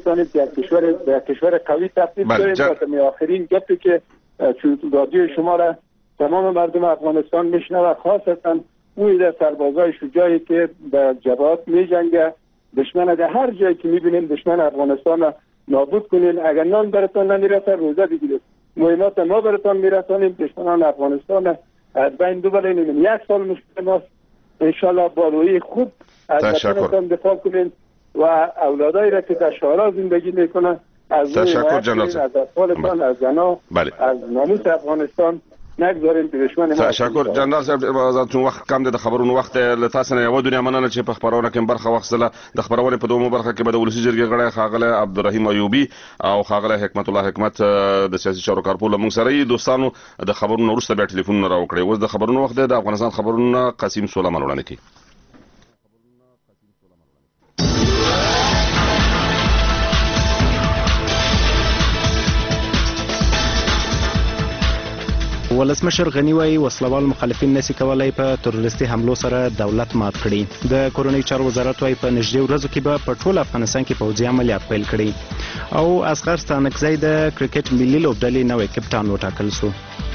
افغانستان یک کشور قوی تبدیل کنیم. و آخرین گپی که رادیو شما را تمام مردم افغانستان میشنوه، خاصتا اون در سربازای شجاعی که به جبهات میجنگه، دشمن در هر جایی که میبینیم دشمن افغانستان را نابود کنین. اگر نان براتون نمیرسه روزه بگیرید، مهمات ما براتون میرسانیم. دشمنان افغانستان از بین ببرین. 1 سال مشکل ماست، انشالله با روی خوب از وطنتان دفاع کنین و اولادایی را که در شهرها زندگی میکنن از تشکر جناب از اطفالتان، از زنا، از ناموس افغانستان نگذاریم که دشمن ما. تشکر جناب صاحب، چون وخت کم دی د خبرونو وخت له تاسو نه یو دنیا مننه چې په خبرونه کې برخه واخیستله. د خبرونې په دومره برخه کې به د ولسي جرګې غړی ښاغلی عبدالرحیم ایوبي او ښاغلی حکمت الله حکمت د سیاسي چارو کارپوه له موږ سره یې. دوستانو د خبرونو وروسته بیا ټلیفونونه راوکړئ. اوس د خبرونو وخت دی. د افغانستان خبرونه قاسم سلیمان وړاندې کوي. ولسمشر غنی وایي وسلوال مخالفین نشي کولای په تروریستي حملو سره دولت مات کړي. د کورنۍ چارو وزارت وایي په نږدې ورځو کې به په ټول افغانستان کې پوځي عملیات پیل کړي. او اصغر ستانکزی د کرکټ ملي لوبډلې نوی کپټان وټاکل شو.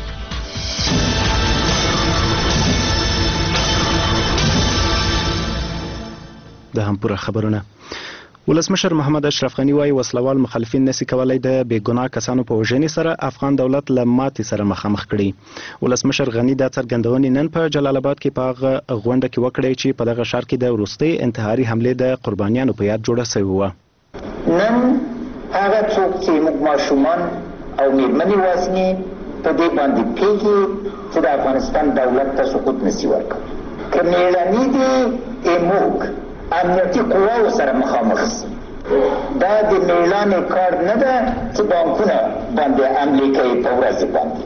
د هم پوره خبرونه. ولسمشر محمد اشرف غنی وایي وسلوال مخالفین نشي کولای د بیګناه کسانو په وژنې سره افغان دولت له ماتې سره مخامخ کړي. ولسمشر غنی دا څرګندونې نن په جلال آباد کې په غونډه کې وکړې چې په دغه ښار کې د وروستۍ انتحاري حملې د قربانیانو په یاد جوړه شوې وه. نن هغه څوک چې موږ ماشومان او میرمنې وژني په دې باندې پوهېږي چې د افغانستان دولت ته سقوط نشي ورکولی. که میړني دي موږ امنیتي قواو سره مخامخ شي. دا د میړانې کار نه ده چې بانکونه باندې حملې کوي په ورځ باندې.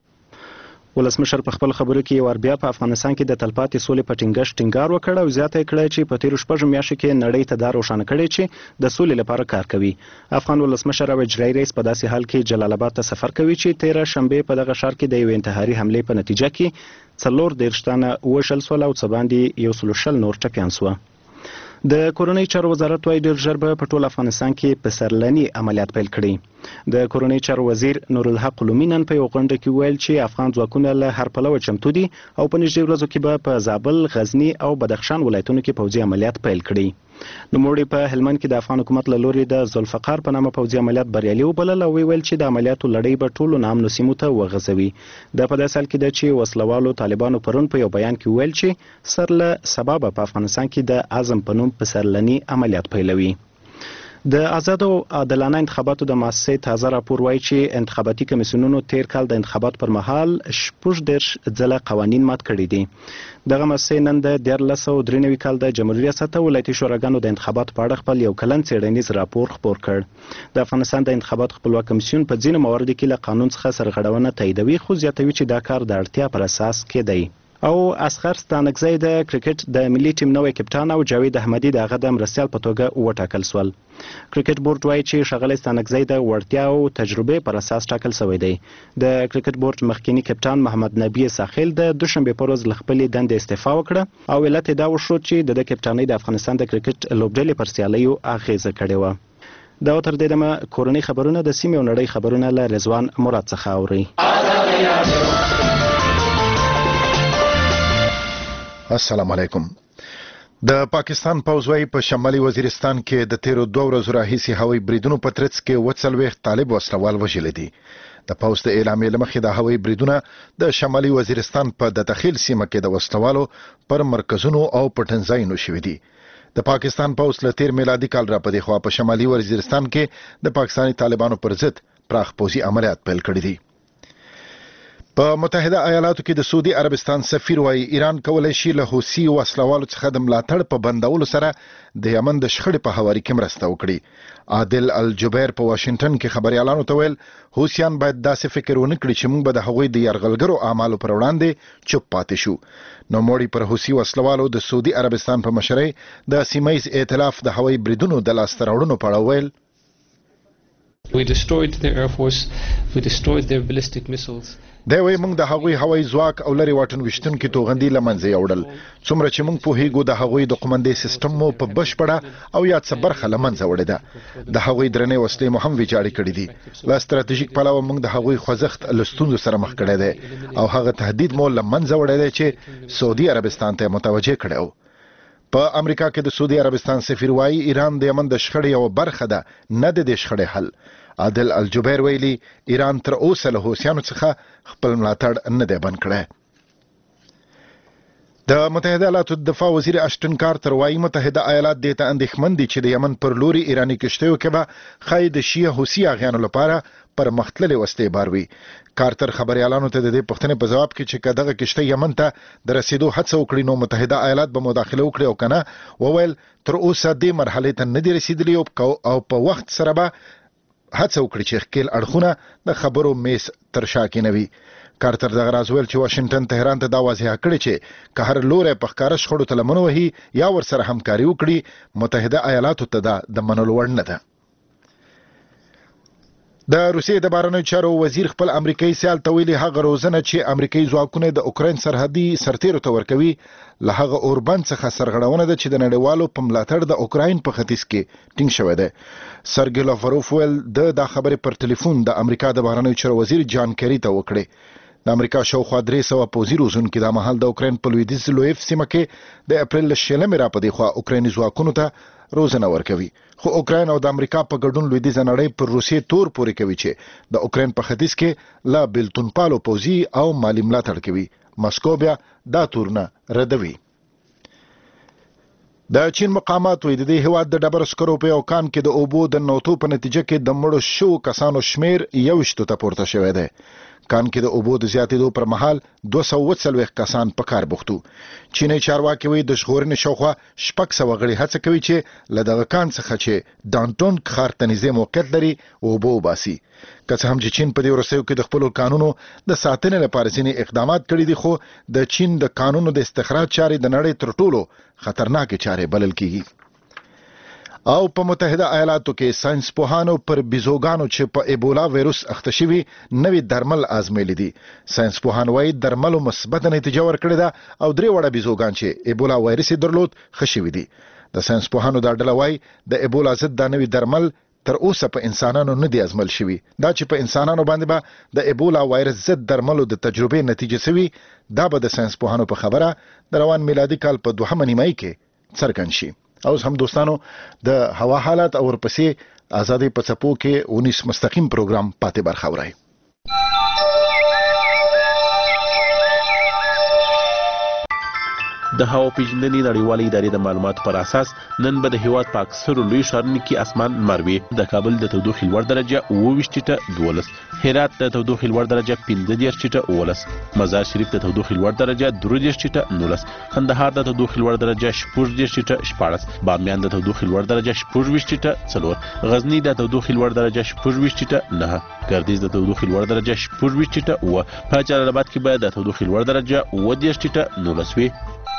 ولسمشر په خپل خبرو کې یو بیا په افغانستان کې د تلپاتې سولې په ټینګښت ټینګار وکړ او زیاته کړه چې په تیرو 6 میاشتو کې نړۍ ته دا روښانه کړي چې د سولې لپاره کار کوي. افغان ولسمشر او اجرایي رئیس په داسې حال کې جلال آباد ته سفر کوي چې 13 شنبه په دغه ښار کې د یو انتحاري حملې په نتیجه کې 14 تنه وژل شول او څه باندې 120 نور ټپیان شول. د کورنۍ چارو وزارت وايي ډېر ژر به په ټول افغانستان کې پسرلني عملیات پیل کړي. د کورنۍ چارو وزیر نورالحق علومي نن په یو غونډه کې ویل چې افغان ځواکونه له هر پلوه چمتو دي او په نږدې ورځو کې به په زابل، غزني او بدخشان ولایتونو کې پوځي عملیات پیل کړي. نوموړي په هلمند کې د افغان حکومت له لوري د ذوالفقار په نامه پوځي عملیات بریالي وبلل او ویل چې د عملیاتو لړۍ به ټولو نامنو سیمو ته وغځوي. د په داسې حال کې ده چې وسلوالو طالبانو پرون په یو بیان کې ویل چې سر له سبا به په افغانستان کې د عزم په نوم پسرلني عملیات پیلوي. د آزاد او عادلانه انتخاباتو د مؤسسې تازه راپور وایي چې انتخاباتي کمیسیونونو تیر کال د انتخابات پر مهال 14 ځله قوانین مات کړي دي. دغه مؤسسې نن د 1393 کال د جمهوریت ریاست ولایتي شوراګانو د انتخاباتو په اړه خپل یو کلن څېړنیز راپور خپور کړ. د افغانستان د انتخاباتو خپلواک کمیسیون په ځینو مواردو کې له قانون څخه سرغړونه تاییدوي، خو زیاتوي چې دا کار د اړتیا پر اساس کېدی. او اصغر ستانکزی د کرکټ د ملي ټیم نوی کپټان او جاوید احمدي د هغه د مرستیال په توګه وټاکل شول. کرکټ بورډ وایي چې ښاغلی ستانکزی د وړتیا او تجربې پر اساس ټاکل شوی دی. د کرکټ بورډ مخکینی کپټان محمد نبی ساحل د دوشنبه په ورځ له خپلې دندې استعفا وکړه او علت یې دا وښود چې د کپټانۍ د افغانستان د کرکټ لوبډلې پر سیالیو اغیزه کړې وه. دا تر دې دمه کورنۍ خبرونه د سیمې او نړۍ خبرونه له رضوان مراد څخه اوري. السلام علیکم. د پاکستان پوځ وايي په شمالي وزیرستان کې د تیرو 2 ورځو راهیسې هوایي بریدونو په ترڅ کې 40 طالب وسلوال وژل دي. د پوځ د اعلامیې له مخې د هوایي بریدونه د شمالي وزیرستان په د داخل سیمه کې د وسلوالو پر مرکزونو او پټنځایونو شوي دي. د پاکستان پوځ له تیر میلادي کال را پدې خوا په شمالي وزیرستان کې د پاکستاني طالبانو پر ضد پراخ پوځي عملیات پیل کړي دي. په متحده ایالاتو کې د سعودي عربستان سفیر وايي ایران کولای شي له حوثي وسلوالو څخه د ملاتړ په بندولو سره د یمن د شخړې په هواري کې مرسته وکړي. عادل الجبیر په واشنگټن کې خبريالانو ته ویل حوثیان باید داسې فکر ونه کړي چې موږ به د هغوی د یرغلګرو اعمالو پر وړاندې چوپ پاتې شو. نو موړي پر حوثي وسلوالو د سعودي عربستان په مشرۍ د سیمه ییز ائتلاف د هوایي بریدونو د لاسته راوړنو په اړه ویل We destroyed their air force, we destroyed their ballistic missiles. دا وی موږ د هغوی هوایي ځواک او لري واټن وشتونکي توغندي لمنځه یوړل څومره چې موږ پوهیږو د هغوی د قومندې سیستم مو په بشپړه او یا څه برخه لمنځه وړې ده د هغوی درنې وسلې مو هم ویجاړې کړې دي له ستراتیژیک پلوه موږ د هغوی خوځښت له ستونزو سره مخ کړی دی او هغه تهدید مو لمنځه وړی دی چې سعودي عربستان ته متوجه کړی و په امریکا کې د سعودي عربستان سفیر وايي ایران د یمن د شخړې یو برخه ده نه د شخړې حل عادل الجبیر ویلي ایران تر اوسه له حوثیانو څخه خپل ملاتړ نه دی بند کړی د متحده ایالاتو دفاع وزیر اشټن کارتر وايي متحده ایالات د ته اندېښمن دي چې د یمن پر لوري ایرانی کشتیو کې به خای د شیعه حوثي اغیانو لپاره پر مختللې وسلې باروي کارتر خبريالانو ته د دې پوښتنې په جواب کې چې کداغه کشته یمن ته د رسیدو هڅه وکړي نو متحده ایالات به مداخله وکړي او کنه وویل تر اوسه د مرحله ته نه دي رسیدلی او په وخت سره به هڅه وکړي چې خپل اړخونه د خبرو میس تر شا کېنوي کارتر دغه راز ویل چې واشنگټن تهران ته دا واضح کړی چې که هر لوري په ښکاره شخړو ته لمن وهي یا ورسره همکاري وکړي متحده ایالاتو ته دا د منلو وړ نه ده د روسیې د بهرنیو چارو وزیر خپل امریکایي سیال ته ویلي هغه روزنه چې امریکایي ځواکونه د اوکراین سرحدي سرتیرو ته ورکوي له هغه اوربند څخه سرغړونه ده چې د نړیوالو په ملاتړ د اوکراین په ختیځ کې ټینګ شوی دی سرګی لاوروف ویل دا خبرې پر ټلیفون د امریکا د بهرنیو چارو وزیر جان کری ته وکړي د امریکا شاوخوا 300 پوځي روزونکي د مهال د اوکراین په لویدیځ لویف سیمه کې د اپریل 16 را په دی خوا اوکرایني ځواکونو ته روزنه ورکوي خو اوکراین او د امریکا په ګډون لویدیځ نړۍ پر روسیې تور پورې کوي چې د اوکراین په ختیځ کې لا بلتون پالو پوځي او مالی ملاتړ کوي مسکو بیا دا تورنه ردوي د چین مقامات وایي د دې هیواد د ډبرو سکرو په یو کان کې د اوبو د نوتو په نتیجه کې د مړو شو کسانو شمیر 21 ته پورته شوی دی کان کې د اوبو د زیاتېدو پر مهال 240 کسان په کار بوختو چینی چارواکي وایي د ژغورنې شاوخوا 600 غړي هڅه کوي چې له دغه کان څخه چې دانټون ښار ته نږدې موقعیت لري اوبه وباسي که څه هم چې چین په دې وروستیو کې د خپلو قانونو د ساتنې لپاره ځینې اقدامات کړي دي خو د چین د قانونو د استخراج چارې د نړۍ تر ټولو خطرناکې چارې بلل کیږي او په متحده ایالاتو کې ساينس پوهانو پر بيزوګانو چې په ایبولا وایروس اخته شوي نوې درمل آزمېلې دي ساينس پوهان وايي درملو مثبت نتیجه ورکړې ده او 3 وړه بيزوګان چې ایبولا وایرس درلود خښوي دي د ساينس پوهانو دا ډله وايي د ایبولا ضد د نوې درمل تر اوسه په انسانانو نه دي ازمل شوي دا چې په انسانانو باندې به د ایبولا وایرس ضد درملو د تجربې نتیجه سوي دا به د ساينس پوهانو په خبره د روان میلادي کال په 2 نیمایي کې څرګند شي اوس هم دوستانو د هوا حالات او ورپسې آزادۍ په څپو کې 19 مستقیم پروګرام پاتې برخه ورای د هوا پیژندنې نړیوالې ادارې د معلوماتو پر اساس نن به د هیواد په اکثرو لوی ښارونو کې اسمان لمر وي د کابل د تودوخې لوړ درجه 28.12 هرات د تودوخې لوړ درجه 15.12 مزار شریف د تودوخې لوړ درجه 3.19 کندهار د تودوخې لوړ درجه 14.14 بامیان د تودوخې لوړ درجه 14.4 غزنی د تودوخې لوړ درجه 14.9 ګردیز د تودوخې لوړ درجه 14.9 په جلال آباد کې به د تودوخې لوړ درجه 19.19 وي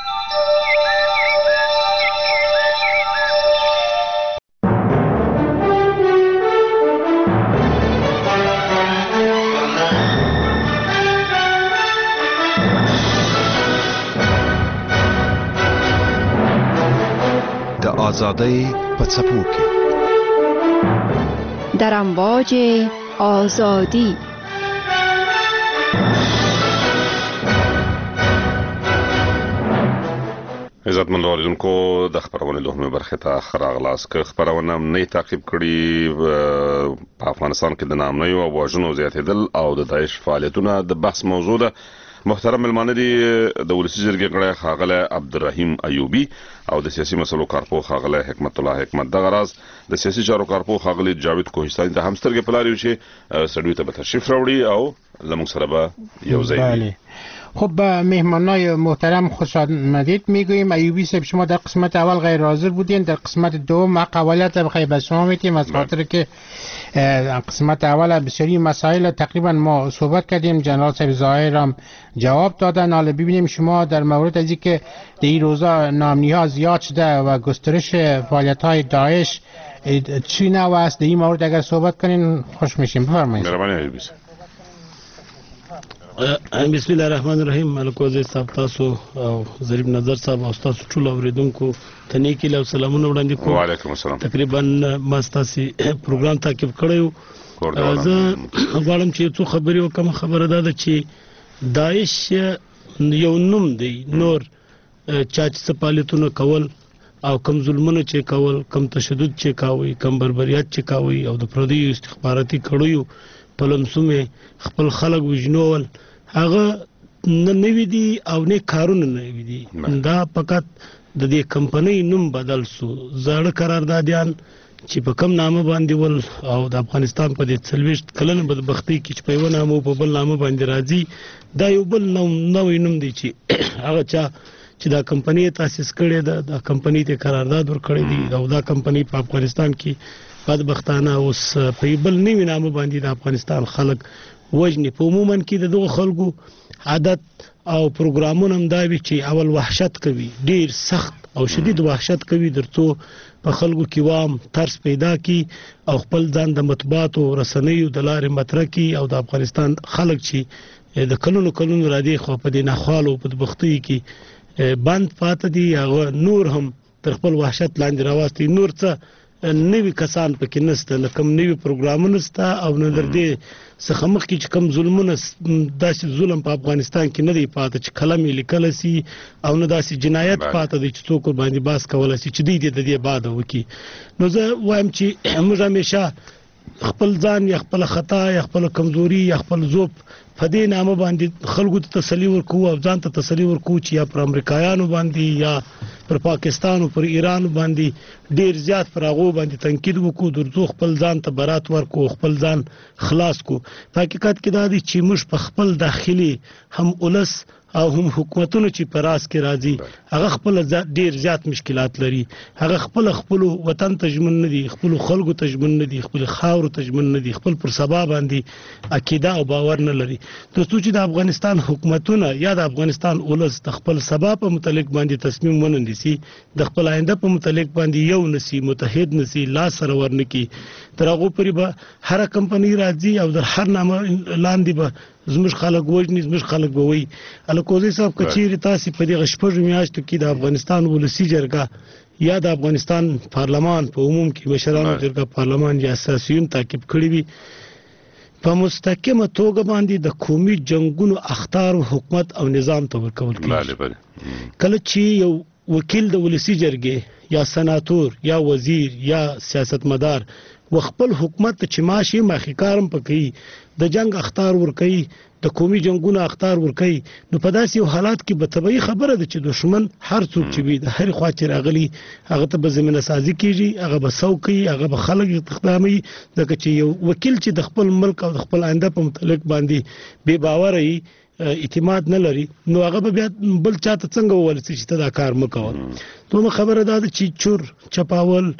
آزادی په څپو کې در امواج آزادی عزتمن اوریدونکو د خبرونې دوهمه برخه ته خراغلاس که خبرونه نه تعقیب کړي په افغانستان کې د نامنیو او واژنو زیاتېدل او د داعش فعالیتونه د بحث موضوع ده محترم ملمانه دي د ولسی جرګې غړی خاغله عبدالرحیم ایوبی او د سیاسي مسلو کارپو خاغله حکمت الله حکمت د غراز د سیاسي چارو کارپو خاغله جاوید کوهستاني د همسترګې پلاریو چې سړوي ته به تشریف راوړي او زموږ سره به یو ځای وي خب مهمانای محترم خوش آمدید میگوییم. ایوبی صاحب شما در قسمت اول غیر حاضر بودین، در قسمت دوم حق اولت بخیر به شما میتیم از خاطر که قسمت اول بسیاری مسائل تقریبا ما صحبت کردیم، جنرال صاحب ظاهر هم جواب دادن. حالا ببینیم شما در مورد از اینکه در این روزا نامنی ها زیاد شده و گسترش فعالیت های داعش چی نوع است در این مورد اگر صحبت کنین خوش میشیم. بفرمایید. بسم الله الرحمن الرحیم. ملکوزی صاحب تاسو او ظریف نظر صاحب او تاسو ټول اوریدونکو ته نیکی له سلامونه وړاندې کوم. وعلیکم السلام. تقریبا ما ستاسو پروګرام تعقیب کړیو. زه غواړم چې څو خبرې وکم. خبره ده چې داعش یو نوم دی، نور چا چې فعالیتونه کول او کم ظلمونه چې کول، کم تشدد چې کاوه، کم بربریات چې کاوه او د پردیو استخباراتي کړیو په لمسومه خپل خلک وژنول، هغه نه نوی دي او نه کارونه نوی دي. دا فقط د دې کمپنۍ نوم بدل سو. زاړه قراردادیان چې په کم نامه باندې ول او د افغانستان په دې 40 کلن بدبختی کې چې په یو نامه په بل نامه باندې راځي، دا یو بل نوې نوم دی چې هغه چا چې دا کمپنۍ تاسیس کړې ده، دا کمپنۍ ته قرارداد ورکړی دی او دا کمپنۍ په افغانستان کې بدبختانه اوس په بل نوې نامه باندې د افغانستان خلک وجني. په عموما کې د دغه خلکو عادت او پروګرامونه هم دا وي چې اول وحشت کوي، ډیر سخت او شدید وحشت کوي، درڅو په خلکو کې وام ترس پیدا کی او خپل ځان د مطبوعات او رسنیو د لارې مطرح کی او د افغانستان خلک چې د کلونو را دي خو په دې ناخوالو په بدبختی کې بند پاتې دي، هغه نور هم تر خپل وحشت لاندې راوستي. نور څه نوی کسان پکې نسته، نه کوم نوی پروګرامونه نسته او نه در دې څخه مخکې چې کوم ظلمونه داسې ظلم په افغانستان کې نه دی پاتې چې کلمې لیکل سي او نه داسې جنایت پاتې دی چې څوک باندې باس کولای شي چې دې د دې بعد وکي. نو زه وایم چې موږ همیشه خپل ځان یا خپل خطا یا خپل کمزوري یا خپل ذوب په دې نامه باندې خلکو ته تسلی ورکو او ځان ته تسلی ورکو چې یا پر امریکایانو باندې یا پر پاکستان او پر ایران باندې ډیر زیات پر هغه باندې تنقید وکړو، درځو خپل ځان ته برات ورکو، خپل ځان خلاص کو. په حقیقت کې دا دي چې موږ په خپل داخلي هم ولس او هم حکومتونو چې پر راس کې راځي هغه خپل ډیر زیات مشکلات لري، هغه خپل وطن ته ژمن نه دي، خپل خلکو ته ژمن نه دي، خپل خاور ته ژمن نه دي، خپل پر سبا باندې عقیده او باور نه لري. دوستو چې د افغانستان حکومتونه یا د افغانستان ولس د خپل سبا په متعلق باندې تصمیم ونندسي، د خپل آینده په متعلق باندې یو نسی متحد نسی لاس سره ورنکي، تر هغه پورې به هر کمپنۍ راځي او د هر نامه لاندې به زموږ خلک وژني، زموږ خلک به وایي. الکوزی صاحب کچېرې تاسې په دغه شپږو میاشتو کې د افغانستان ولسي جرګه یا د افغانستان پارلمان په عموم کې مشرانو جرګه پارلمان یا اساسیون تعقیب کړي وي، په مستقیمه توګه باندې د قومي جنگونو اخطار حکومت او نظام ته ورکول کېږي. کله چې یو وکیل د ولسي جرګې یا سناتور یا وزیر یا سیاستمدار وخپل حکومت چې ماشي مخکارم پکې د جنگ اخطار ورکي، د قومي جنگونو اخطار ورکي، نو په داسې حالات کې به طبيعي خبره ده چې دشمن هر څوک چې وي د هر خوا چې راغلي هغه ته به زمينه سازي کیږي، هغه به سوکي، هغه به خلک استخدامي. ځکه چې یو وکیل چې د خپل ملک او د خپل آینده په متعلق باندې بے باور وي، اعتماد نه لري، نو هغه به بیا بل چاته څنګه وویل چې ته دا کار مکوه. نو خبره ده چې چور چپاول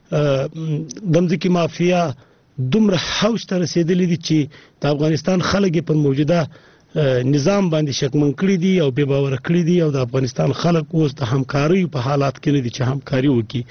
دمځکي مافیا دومره حوش ته رسیدلی دي چې د افغانستان خلک په موجوده نظام باندې شکمن کړی دي او بے باور کړی دي او د افغانستان خلک اوس د همکاري په حالات کې نه دي چې همکاري وکړي.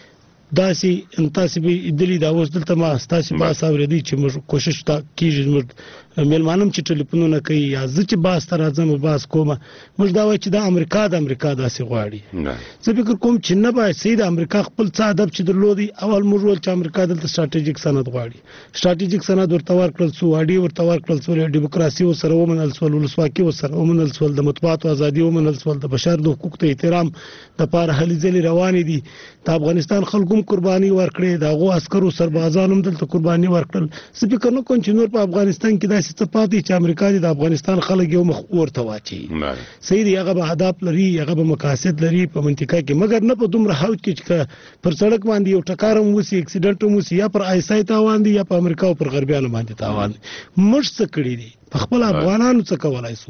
داسې تاسو به دلی دا اوس دلته ما تاسو با ساوریدي چې موږ کوشش تا کیږي موږ ملمانم چې ټلیفونونه کوي یا زه چې باز تر اعظم باز کومه موږ دا وایي چې د امریکا داسې غواړي. زه فکر کوم چې نه باید سید امریکا خپل څه ادب چې درلودي اول موږ ول چې امریکا دلته ستراتیژیک سند غواړي، ستراتیژیک سند ورته ورکړل سو، اډي ورته ورکړل سو، دیموکراسي وسره ومنل سو، ولسواکي وسره ومنل سو، د مطبوعات ازادي ومنل سو، د بشر د حقوقو ته احترام د پاره هلي ځلې روان دي. د افغانستان خلکو قرباني ورکړي، دا غو عسکرو سربازانو هم دلته قرباني ورکړل. څه فکر نه کوم چې نور په افغانستان کې داسې څه پاتې چې امریکا د افغانستان خلک یو مخ ورته واچي. صحیح دی، هغه به هدف لري، هغه به مقاصد لري په منطقه کې، مګر نه په دومره حوج کې چې پر سړک باندې یو ټکارم وسی، اکسیډنټ هم وسی، یا پر آیسای تاوان دي یا په امریکا او پر غربیانو باندې تاوان دي. موږ څه کړی دي په خپل افغانانو څه کولای سو؟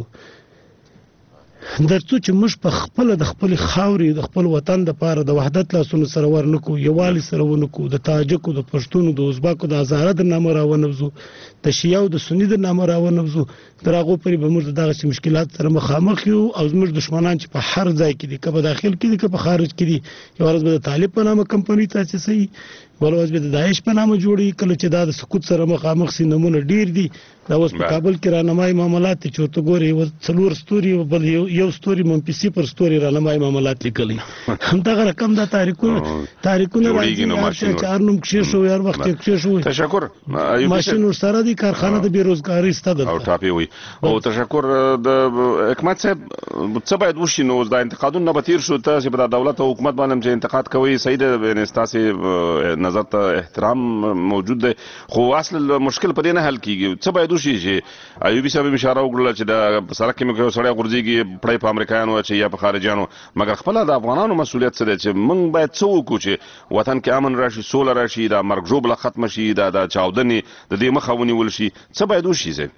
درڅو چې موږ په خپل د خپل خاوري د خپل وطن د پاره د وحدت لاسونو سره ورنکو، یوالي سره ونکو، د تاجکو، د پښتونو، د ازبکو، د هزاره د نامه راونوزو، د شیعو د سنی د نامه راونوزو، درغه پرې به موږ دغه مشکلات سره مخامخ یو او موږ دشمنان چې په هر ځای کې دي، کله داخل کې دي کله په خارج کې دي. یو ورځ به د طالب په نامه کمپنۍ تاسیسي، بلوز به د داعش په نامه جوړي کله چې دا د سقوط سره مخامخ سي نمونه ډیر دي دا اوس په کابل کې رانمای معاملات چې ورته ګوري و څلور ستوري بل یو ستوري منفي صفر ستوري رانمای معاملات لیکلي هم دا رقم دا تاریخونه راځي 4 نوم کې شو یار وخت کې شو. تشکر ماشين سره دي کارخانه د بیروزګاری ستدل او ټاپي وي او تشکر د حکومت صاحب څه باید وشي نو د انتقادونو نه بتیر شو ته چې په دولت او حکومت باندې چې انتقاد کوي صحیح ده نستاسي نظر ته احترام موجود ده خو اصل مشکل په دې نه حل کیږي څه باید وشي چې ایوبي صاحب اشاره وکړه چې د سړک کې مې سړی غورځيږي پړې په امریکایانو چې یا په خارجيانو مګر خپل د افغانانو مسولیت څه دی چې موږ باید څه وکړو چې وطن کې امن راشي سوله راشي دا مرګ ژوبله ختم شي دا چاودنې د دې مخه ونیول شي څه باید وشي زه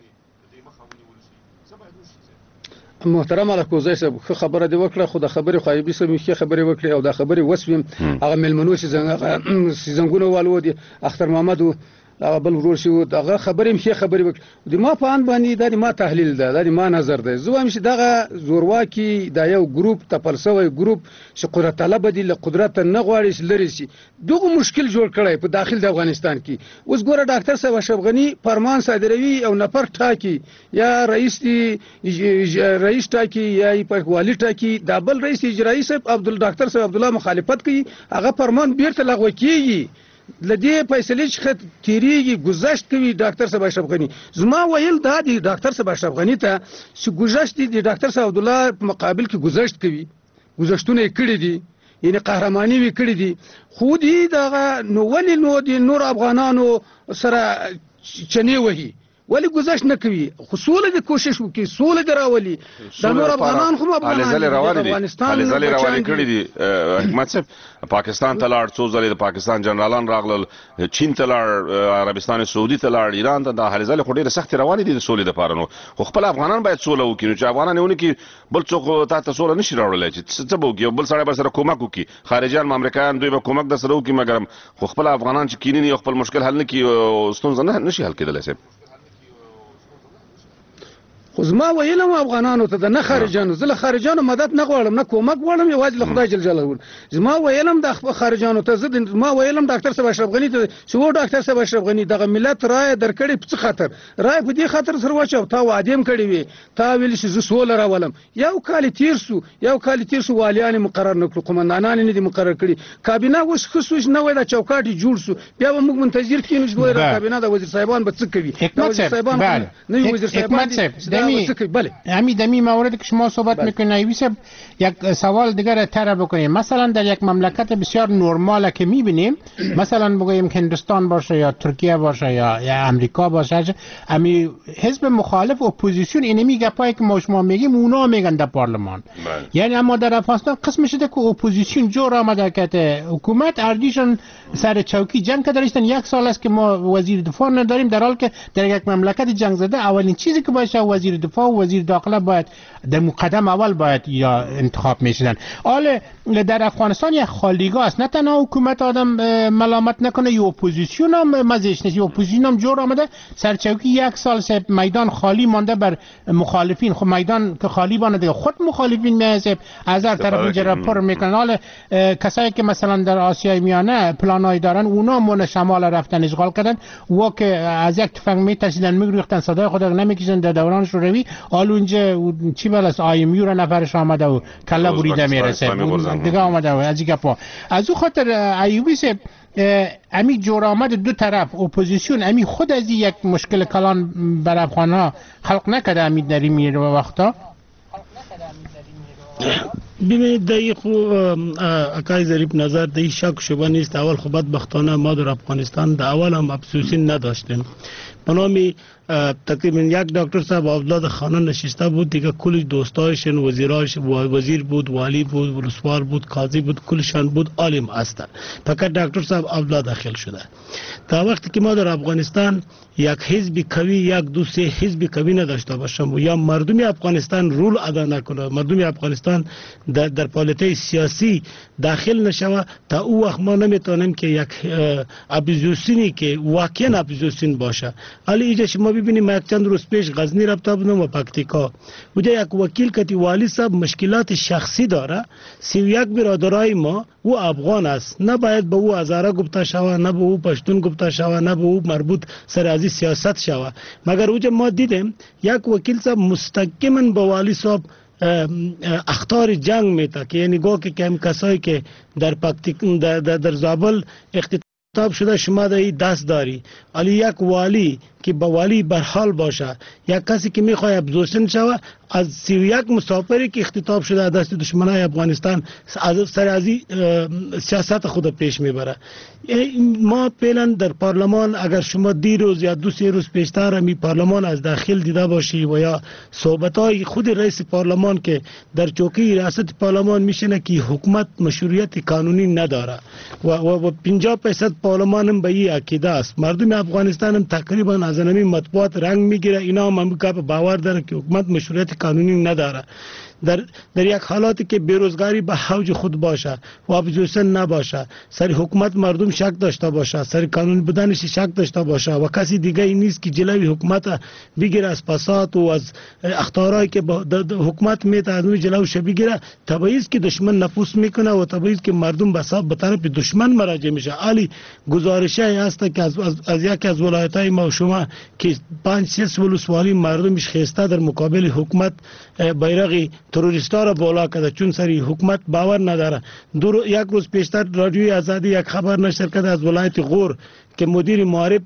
محترم الکوزی صاحب خبره دی وکړه خو د خبرې خایبي سم کې خبرې وکړي او د خبرې وسوم هغه ملمنو چې زنګونه والو دي اختر محمد هغه بل ورور شو دغه خبرې مخې خبرې وکړي د ما په ان باندې د ما تحلیل ده د ما نظر ده زه وایم چې دغه زورواکي د یو ګروپ تپلسوي ګروپ چې قدرت طلب دي له قدرت نه غواړي لري شي دغه مشکل جوړ کړی په داخل د افغانستان کې اوس ګوره ډاکټر صاحب اشرف غنی فرمان صادروي او نفر ټاکي یا رئیس ټاکي یا په والی ټاکي دا بل رئیس اجرایی صاحب ډاکټر صاحب عبد الله مخالفت کوي هغه فرمان بیرته لغوه کیږي لدی فیصله چې تیریږي گذشت کوي ډاکټر صاحب اشرف غنی زما ویل دا دی ډاکټر صاحب اشرف غنی ته چې گذشت دی ډاکټر صاحب عبد الله په مقابل کې گذشت کوي گذشتونه کړی دي یعنی قهرمانی وی کړی دي خو دی دا نو ولی نو دی نور افغانانو سره چنی وهي ولی گذشت نه کوي خو سوله د کوشش وکي سوله دراولي د نور افغانان خو افغانستان کړی دي حکومت صاحب پاکستان ته لاړ څو ځله د پاکستان جنرالان راغلل چین ته لاړ عربستان سعودي ته لاړ ایران ته د حالزله خو ډیره سخت روانې دي د سولې لپاره نو خو خپل افغانان باید سوله وکړي چې افغانان ونه کې بل څوک ته سوله نشي راوړلای چې څه وکړي بل سړی به سره کومک وکړي خارجيان امریکایان دوی به کومک د سره وکړي مګر خو خپل افغانان چې کینی خپل مشکل حل نه کړي ستونزه نشي حل کېدلای شي خو زما ویلم افغانانو ته د نه خارجانو زله خارجانو مدد نه غواړم نه کومک غواړم یوازې له خدای جل جلاله زما ویلم د خارجانو ته زما ویلم ډاکټر صاحب اشرف غنی ته چې و ډاکټر صاحب اشرف غنی دغه ملت رائے درکړي په خاطر رائے په دې خاطر سره واچو تا وادیم کړی وي تا ویل چې زه سول راولم یو کال تیر سو والیان مقرر نکړو قومندانان نه دي مقرر کړي کابینه اوس خصوص نه وای د چوکاټي جوړ سو بیا به موږ منتظر کینو چې د کابینه د وزیر صاحبان به څه کوي وزیر صاحبان نه وزیر صاحبان همین دمی موردی که شما صحبت میکنید ایویسه یک سوال دیگر طرح بکنیم مثلا در یک مملکت بسیار نرمال که میبینیم مثلا بگوییم که هندوستان باشه یا ترکیه باشه یا امریکا باشه امی حزب مخالف اپوزیسیون اینمی گپایی که ما شما میگیم اونا میگن در پارلمان یعنی اما در افغانستان قسم شده که اپوزیسیون جور آمده که حکومت اردیشون سر چوکی جنگ کرده داشتن یک سال است که ما وزیر دفاع نداریم در حال که در یک مملکت جنگ زده اولین چیزی که باشه وزیر دفاع و وزیر داخله باید در مقدم اول باید یا انتخاب میشدن. حالا در افغانستان یک خالیگاه است نه تنها حکومت آدم ملامت نکنه یا اپوزیسیون هم مزهش نیست یا اپوزیسیون هم جور آمده سرچوکی یک سال سه میدان خالی مانده بر مخالفین خب میدان که خالی بانده خود مخالفین میاسب از هر طرف اینجا پر میکنن. حالا کسایی که مثلا در آسیای میانه پلانای دارن اونا من شمال رفتن اشغال کردن و که از یک تفنگ میترسیدن میگریختن صدای خود نمیکشن در دوران شوروی حالا اونجا چی بلاس آیمیو را نفرش آمده و کله بریده میرسه دیگه آمده و از این گپا از اون خاطر ایوبی سه امی جور آمد دو طرف اپوزیسیون امی خود از یک مشکل کلان بر افغانها خلق نکرده امی در این وقتا ببینید در خو اکای ظریف نظر در شک شبه نیست. اول خو بدبختانه ما در افغانستان در اول هم افسوسی نداشتیم بنامی تقریبا یک دکتر صاحب عبدالله خانه نشسته بود دیگه کل دوستایشون وزیراش وزیر بود والی بود ولسوال بود قاضی بود کلشان بود عالم است فقط دکتر صاحب عبدالله داخل شده. تا وقتی که ما در افغانستان یک حزب قوی یک دوست حزب قوی نداشته باشم و یا مردم افغانستان رول ادا نکنه، مردم افغانستان در پالیته سیاسی داخل نشوه، تا او وقت ما نمیتونیم که یک اپوزیسیونی که واقعا اپوزیسیون باشه. حالا اینجا شما ببینید، یک چند روز پیش غزنی رفته بودم و پکتیکا، اونجا یک وکیل کتی والی صاحب مشکلات شخصی داره، 31 برادرای ما او افغان است، نباید به او هزاره گفته شوه، نه به او پشتون گفته شوه، نه به او مربوط سر از سیاست شوه. مگر اوجه ما دیدیم یک وکیل صاحب مستقیما به والی صاحب اخطار جنگ میتا که یعنی گو که کم کسایی که در زابل اختتاب شده شما در این دست داری، ولی یک والی که با والی برحال باشه، یک کسی که میخواه ابزوسن شوه، از 31 مسافری که اختتاب شده دست دشمنای افغانستان سر از سیاست خود پیش میبره. ما فعلا در پارلمان اگر شما دیروز یا 2-3 روز پیشتر همی پارلمان از داخل دیده باشی و یا صحبتای خود رئیس پارلمان که در چوکی ریاست پارلمان میشنه که حکومت مشروعیت قانونی نداره و 50% پارلمان هم به این عقیده است. مردم افغانستان هم تقریبا از نمی مطبوعات رنگ میگیره، اینا هم باور داره که حکومت مشروعیت قانونی نداره. در یک حالاتی که بیروزگاری به اوج خود باشه و اپوزیسیون نباشه، سر حکومت مردم شک داشته باشه، سر قانون بودنش شک داشته باشه و کسی دیگه ای نیست که جلوی حکومت بگیره از فساد و از اخطارهایی که حکومت میته از جلوش بگیره، طبیعی است که دشمن نفوذ میکنه و طبیعی است که مردم به طرف دشمن مراجعه میشه. علی گزارشی هست که از یکی از ولایت‌های ما شما که 5-6 ولسوالی مردمش خسته در مقابل حکومت بیرق تروریستا را بالا کرده، چون سری حکومت باور نداره. یک روز پیشتر رادیوی آزادی یک خبر نشر کرده از ولایت غور که مدیر معارف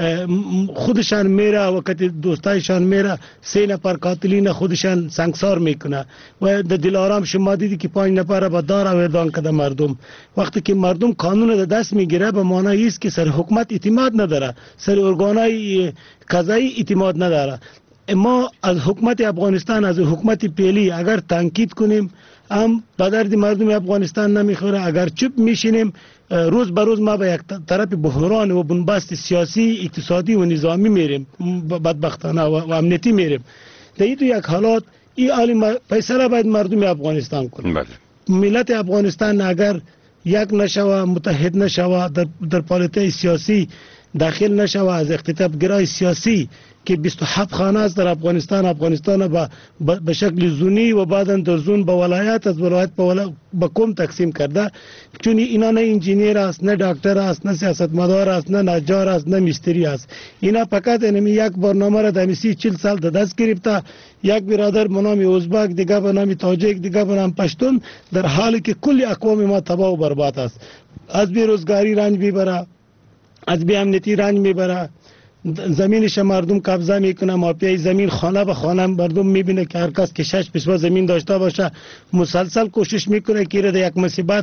خودشان میره و وقتی دوستایشان میره 3 نفر قاتلین خودشان سنگسار میکنه و در دلارام شما دیدی که 5 نفر به دار آوردن کده مردم. وقتی که مردم قانون را دست میگیره به معنی است که سر حکومت اعتماد نداره، سر ارگانای قضایی اعتماد نداره. ما از حکومت افغانستان، از حکومت پیلی اگر تنقید کنیم هم به درد مردم افغانستان نمیخوره، اگر چوب میشینیم روز به روز ما به یک طرف بحران و بنبست سیاسی، اقتصادی و نظامی میریم، بدبختانه و امنیتی میریم. در این یک حالات این عالی فیصله باید مردم افغانستان کنه. ملت افغانستان اگر یک نشوه، متحد نشوه، در پالیته سیاسی داخل نشوه، از اختطاف گرای سیاسی که 27 خانه است در افغانستان به شکل زونی و بعدا در زون به ولایت، از ولایت به قوم تقسیم کرده، چون اینا نه انجینیر است، نه دکتر است، نه سیاستمدار است، نه نجار است، نه مستری است. اینا فقط یک برنامه را در 40 سال دست گرفته. یک برادر به نام ازبک، دیگه به نام تاجیک، دیگه به نام پشتون، در حالی که کل اقوام ما تباه و برباد است. از بیروزگاری رنج میبره، از بی امنیتی رنج میبره، زمینش مردم قبضه میکنه، مافیای زمین خانه به خانه مردم میبینه که هر کس که 6 پیسه زمین داشته باشه مسلسل کوشش میکنه که را یک مصیبت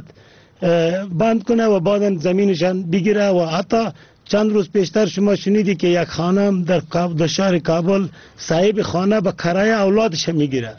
بند کنه و بعدا زمینشان بگیره. و حتی چند روز پیشتر شما شنیدی که یک خانم در شهر کابل صاحب خانه به کرایه اولادش میگیره،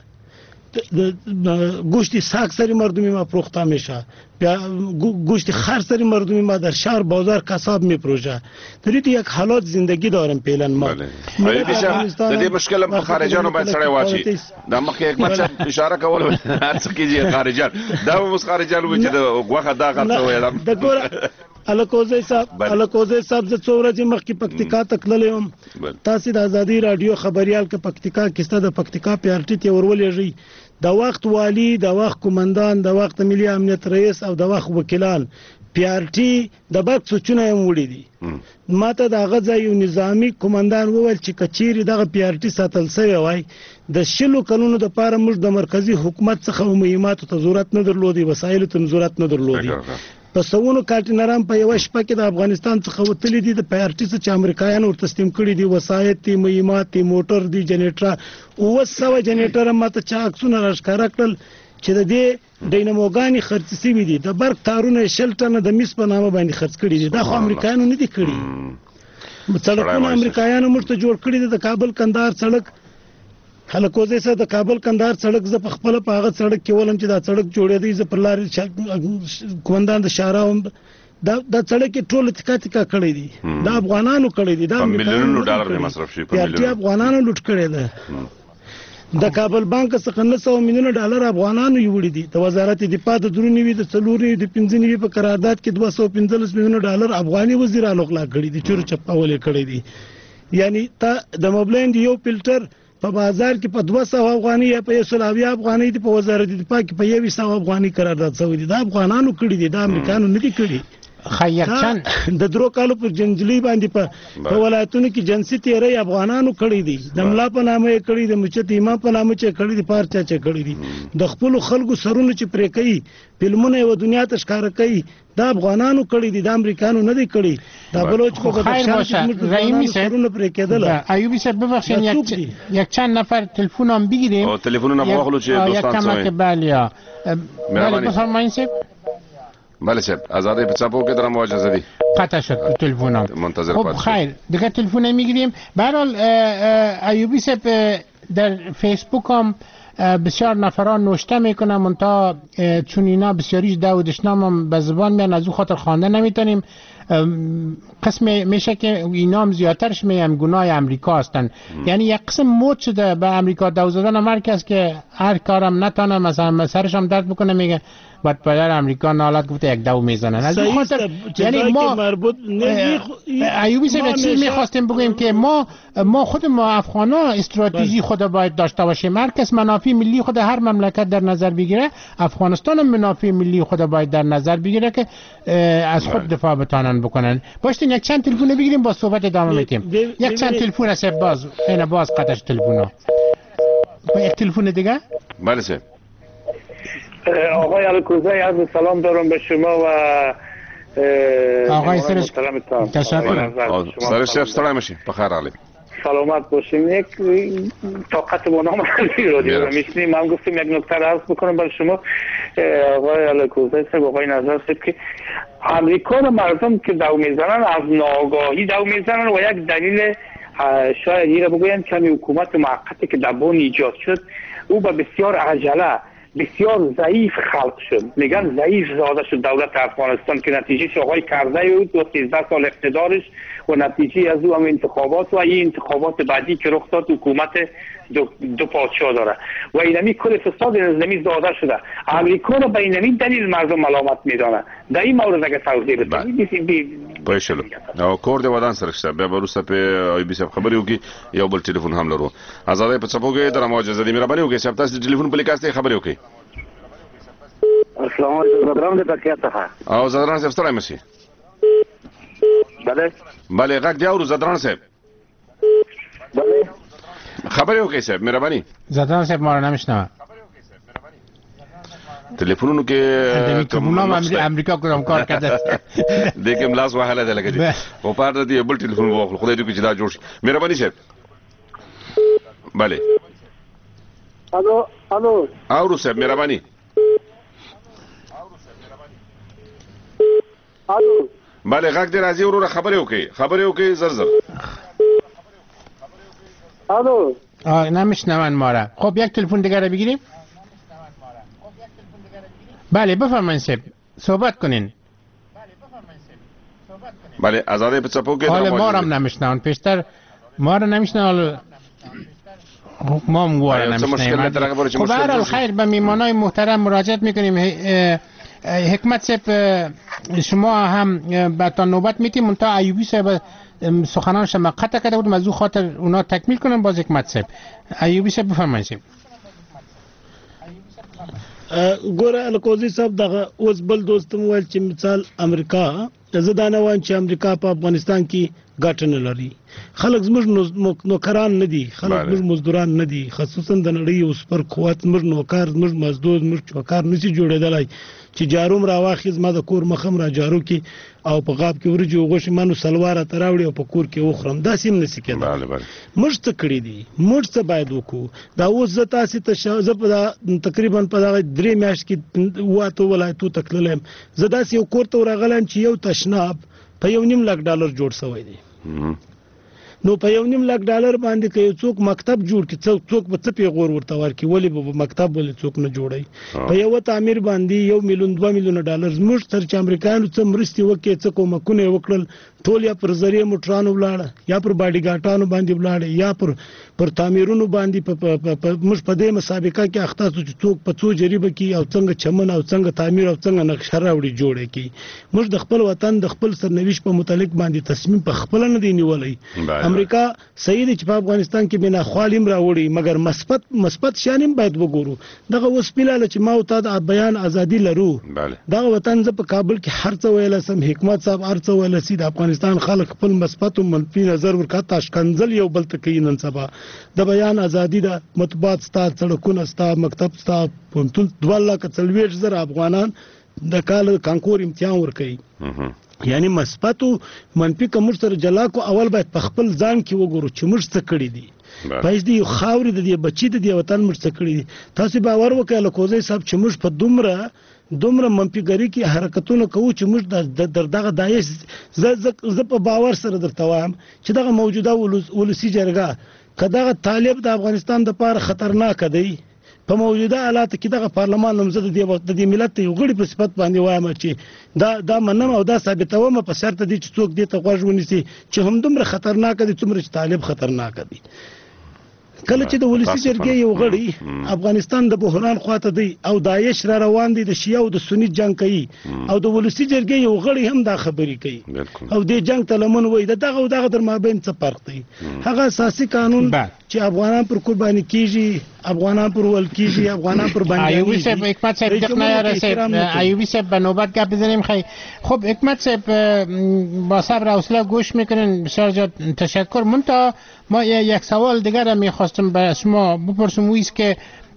گوشت سگ سری مردمی ما فروخته میشه، گوشت خر سری مردمی ما در شهر بازار قصاب میفروشه. در این یک حالات زندگی دارم پیلن ما. د دې مشکل په خارجانو باید سره واچي. دا مخکې یک بچا اشاره کول هر څه کیږي خارجان دا مو خارجانو چې د غوخه دا غلطه ویلم. د ګور الکوزی صاحب زه 2 ورځې مخکې پکتیکا ته تللی وم. تاسې د ازادي رادیو خبریال که پکتیکا کیسته د پکتیکا PRT ته ورولېږئ، د وخت والی، د وخت قومندان، د وخت ملي امنیت رئیس او د وخت وکیلان PRT د بد سوچونه هم وړي دي. ما ته د هغه ځای یو نظامي قومندان وویل چې کچېرې دغه PRT ساتل سوی وای د 20 کلونو دپاره موږ د مرکزي حکومت څخه مهماتو ته ضرورت نه درلودی، وسایلو ته ضرورت نه درلودی. په سونو کانټینران په یو شپه کې د افغانستان څخه وتلي دي، د PRT څخه چې امریکایان ور تسلیم کړي دي، وسایط دي، مهمات دي، موټر دي، جنریټر 900 جنریټر ماته چا عکسونه راښکاره کړل چې د دې ډیناموګانې خرڅ شوي دي، د برق تارونه 60 ټنه د میس په نامه باندې خرڅ کړي دي. دا خو امریکایانو نه دي کړي، سړکونه امریکایانو موږ ته جوړ کړي دي. د کابل کندهار سړک خلکوزې سره د کابل کندهار سړک زه په خپل په هغه سړک کې ولم چې دا سړک جوړېدی، زه پر لارې قومندان د شاراوم دا سړک ټول تکا کړی دي دا افغانانو کړی دي دا ملیونونو ډالر مصرف شي په ملیونونو افغانانو لوټ کړی ده د کابل بانک څخه 900 میلیونه ډالر افغانانو یوړي دي د وزارت دفاع د درونی د څلوري د 15 په قرارداد کې 215 میلیونه ډالر افغاني وزیرانو غلا کړی دي چور چپاولې کړی دي یعنی تا د موبلند یو فلټر په بازار کې په 200 افغاني یا په 100 افغاني په وزارت دفاع کې په 100 افغاني قرارداد شوی دي دا افغانانو کړی دي دا امریکانو نه دي کړی خیرچن د درو کالو په جنجلی باندې په ولایتونو کې جنسي تیری افغانانو کړی دي د ملا په نامه یې کړی د مچت امام په نامه چې کړی دي پارچا چې کړی دي د خپل خلکو سرونه چې پرې کوي فلمونه یو دنیا ته ښکار کوي دا افغانانو کړی دي د امریکانو نه دی کړی دا بلوچ کو رحیمی سرونه پرې کېدل ایوبی صاحب ببخشید یک چند نفر تلفن هم بگیریم تلفنونه واخلو چې دوستان سوی بله بفرمایید بله صاحب آزادی په چاپو کې درم اجازه دي قطع شد تلفنم منتظر خب خیر دیگه تلفن میگیریم به هر حال ایوبی صاحب در فیسبوک هم بسیار نفران نوشته میکنن منتها چون اینا بسیاریش داودشنام هم به زبان میان از او خاطر خوانده نمیتونیم قسم میشه که اینا هم زیادترش میم گناه امریکا هستن یعنی یک قسم موت شده به امریکا دو زدن مرکز که هر کارم نتانه مثلا سرش هم درد بکنه میگه بعد پدر امریکا نالت گفته یک دو میزنن از این خاطر یعنی ما ایوبی صاحب چیز میخواستیم بگویم که ما خود ما افغانا استراتژی خود باید داشته باشیم هر کس منافع ملی خود هر مملکت در نظر بگیره افغانستان هم منافع ملی خود باید در نظر بگیره که از خود دفاع بتانن بکنن باشین یک چند تلفن بگیریم با صحبت ادامه میدیم یک چند تلفن است باز قطعش تلفن یک تلفن دیگه بله سه آقای الکوزی عرض سلام دارم به شما و آقای سرش تشکر سرش ستړی مشي په خیر حالت سلامت باشین یک طاقت با نام رادیو رو میشنیم من گفتم یک نکته عرض بکنم برای شما آقای الکوزی صاحب آقای نظر صاحب که امریکا رو مردم که دو میزنن از ناآگاهی دو میزنن و یک دلیل شاید این رو بگویم کمی حکومت موقتی که در بن ایجاد شد او به بسیار عجله بسیار ضعیف خلق شد میگن ضعیف زاده شد دولت افغانستان که نتیجه آقای کرزی بود و 13 سال اقتدارش و نتیجه از او هم انتخابات و این انتخابات بعدی که رخ داد حکومت دو پادشاه داره و اینمی کل فساد نظامی زاده شده امریکا رو به اینمی دلیل مردم ملامت میدانه در این مورد اگه توضیح بدید پوښل او کور دی ودان سره شته به وروسته په ای بي صاحب خبرې وکي یو بل ټلیفون هم لرو آزادې په چپو کې تر موجزه دي مهرباني وکي صاحب تاسو ټلیفون په لیکاسته خبرې وکي السلام علیکم زدران دې پکې ته او زدران صاحب ستړی مشي بله غږ دی او زدران صاحب بله خبرې وکي صاحب مهرباني زدران صاحب ما نمیشنوه تلفونونو کې کومه امریکا کوم کار کړه دیکم لاس وهاله ده لګی او پاره دی بل ټلیفون واخل خدای دې چې دا جوړ شي مهرباني صاحب bale الو اورو صاحب مهرباني الو bale غږ دې راځي وروره خبرې وکي زر الو نمیشنون ما را خب یک تلفن دیگر رو بگیریم بله بفرمایید صاحب صحبت کنین بله آزاده په چپو کې حال ما هم نمیشنون پیشتر ما رو نمیشنون ما هم گواره نمیشنیم خب برحال خیر به میمانای محترم مراجعت میکنیم حکمت صاحب شما هم به تا نوبت میتیم منتها ایوبی صاحب سخنانش ما قطع کرده بودم از او خاطر اونا تکمیل کنم باز حکمت صاحب ایوبی صاحب بفرمایید صاحب ګوره الکوزي صاحب دغه اوس بل دوستم ویل چې مثال امریکا زه دا نه وایم چې امریکا په افغانستان کې ګټه نه لري خلک زموږ نوکران نه دي خلک زموږ مزدوران نه دي خصوصا د نړۍ یو سپر قوت زموږ نوکر زموږ مزدور زموږ چوکار نشي جوړېدلی چې جاروم راواخي زما د کور مخم را جارو کې او په غاب کې ورجو غوښې مانو سلواره ته راوړي او په کور کې وخورم داسې هم نشي کېدلی موږ څه کړي دي موږ څه باید وکړو دا اوس زه تاسې ته زه په تقریبا په دغه 3 میاشت کې 8 ولایتو ته تللی یم زه داسې یو کور ته ورغلی یم چې یو تشناب په $1.5 لک جوړ شوی دی نو په 1.5 لک ډالر باندې که یو څوک مکتب جوړ کړي څوک به څه پیغور ورته ورکړي ولې به مکتب ولې څوک نه جوړوي په یو تعمیر باندې 1 میلیون 2 میلیون ډالر زموږ تر چې امریکایانو څه مرستې وکړي څه کومکونه وکړل ټول یا پر ذریعہ موټرانو ولاړه یا پر باډي ګاټانو باندې ولاړه یا پر تعمیرونو باندې موږ په دې مسابقه کې اخته چې څوک په څو جریبه کې او څنګه چمن او څنګه تعمیر او څنګه نقشه راوړي جوړه کی موږ د خپل وطن د خپل سرنوشت په متعلق باندې تصمیم په خپل نه دی نیولای امریکا صحیح دی چې په افغانستان کې بنا خالم راوړي مګر مثبت شانیم باید وګورو دغه اوس پیلاله چې ما او تا د بیان ازادي لرو دغه وطن ز په کابل کې هر څه ویل سم حکمت صاحب هر څه ویل سي د افغانستان خلک خپل مثبت او منفي نظر ورکړه تاشکنزل یو بل ته کوي نن سبا د بیان ازادي د مطبوعات ستا سړکونه ستا مکتب ستا پونتون 2,40,000 افغانان د کال کانکور امتحان ورکړي یعنی مثبت او منفي کوم سره جلا کو اول باید په خپل ځان کې وګورو چې موږ څه کړی دي پایز دی خاورې د دې بچی د دې وطن موږ څه کړی دي تاسو باور وکړئ لکوزي صاحب چې موږ په دومره منفیګری کې حرکتونه کوو چې موږ دغه دایش ز په باور سره درته وایم چې دغه موجوده ولسی جرګه کداغه طالب د افغانستان د لپاره خطرناک دی په موجوده حالات کې دغه پارلمان نمزد د دې ملت یو غړي په صفت باندې وایم چې دا منم او دا ثابتوم په شرط دي چې څوک دې ته غوږ ونیسي چې هم دومره خطرناک دي څومره چې طالب خطرناک دي کله چې د ولسی جرګې یو غړي افغانستان د بحران خواته دی او داعش را روان دي د شیعه او د سنی جنگ کوي او د ولسی جرګې یو غړي هم دا خبرې کوي او د جنگ تلمن وای دغه در مابین څه فرق دی هغه اساسي قانون چې افغانان پر قرباني کیږي افغانان پر ول کیږي افغانان پر باندې ایوبی صاحب حکمت صاحب دغه رسید ایوبی صاحب به نوبت گپ بزنیم خب حکمت صاحب با صبر و حوصله گوش میکنین بسیار زیاد تشکر منتها ما یک سوال دیگر میخواستم به شما بپرسم ویست که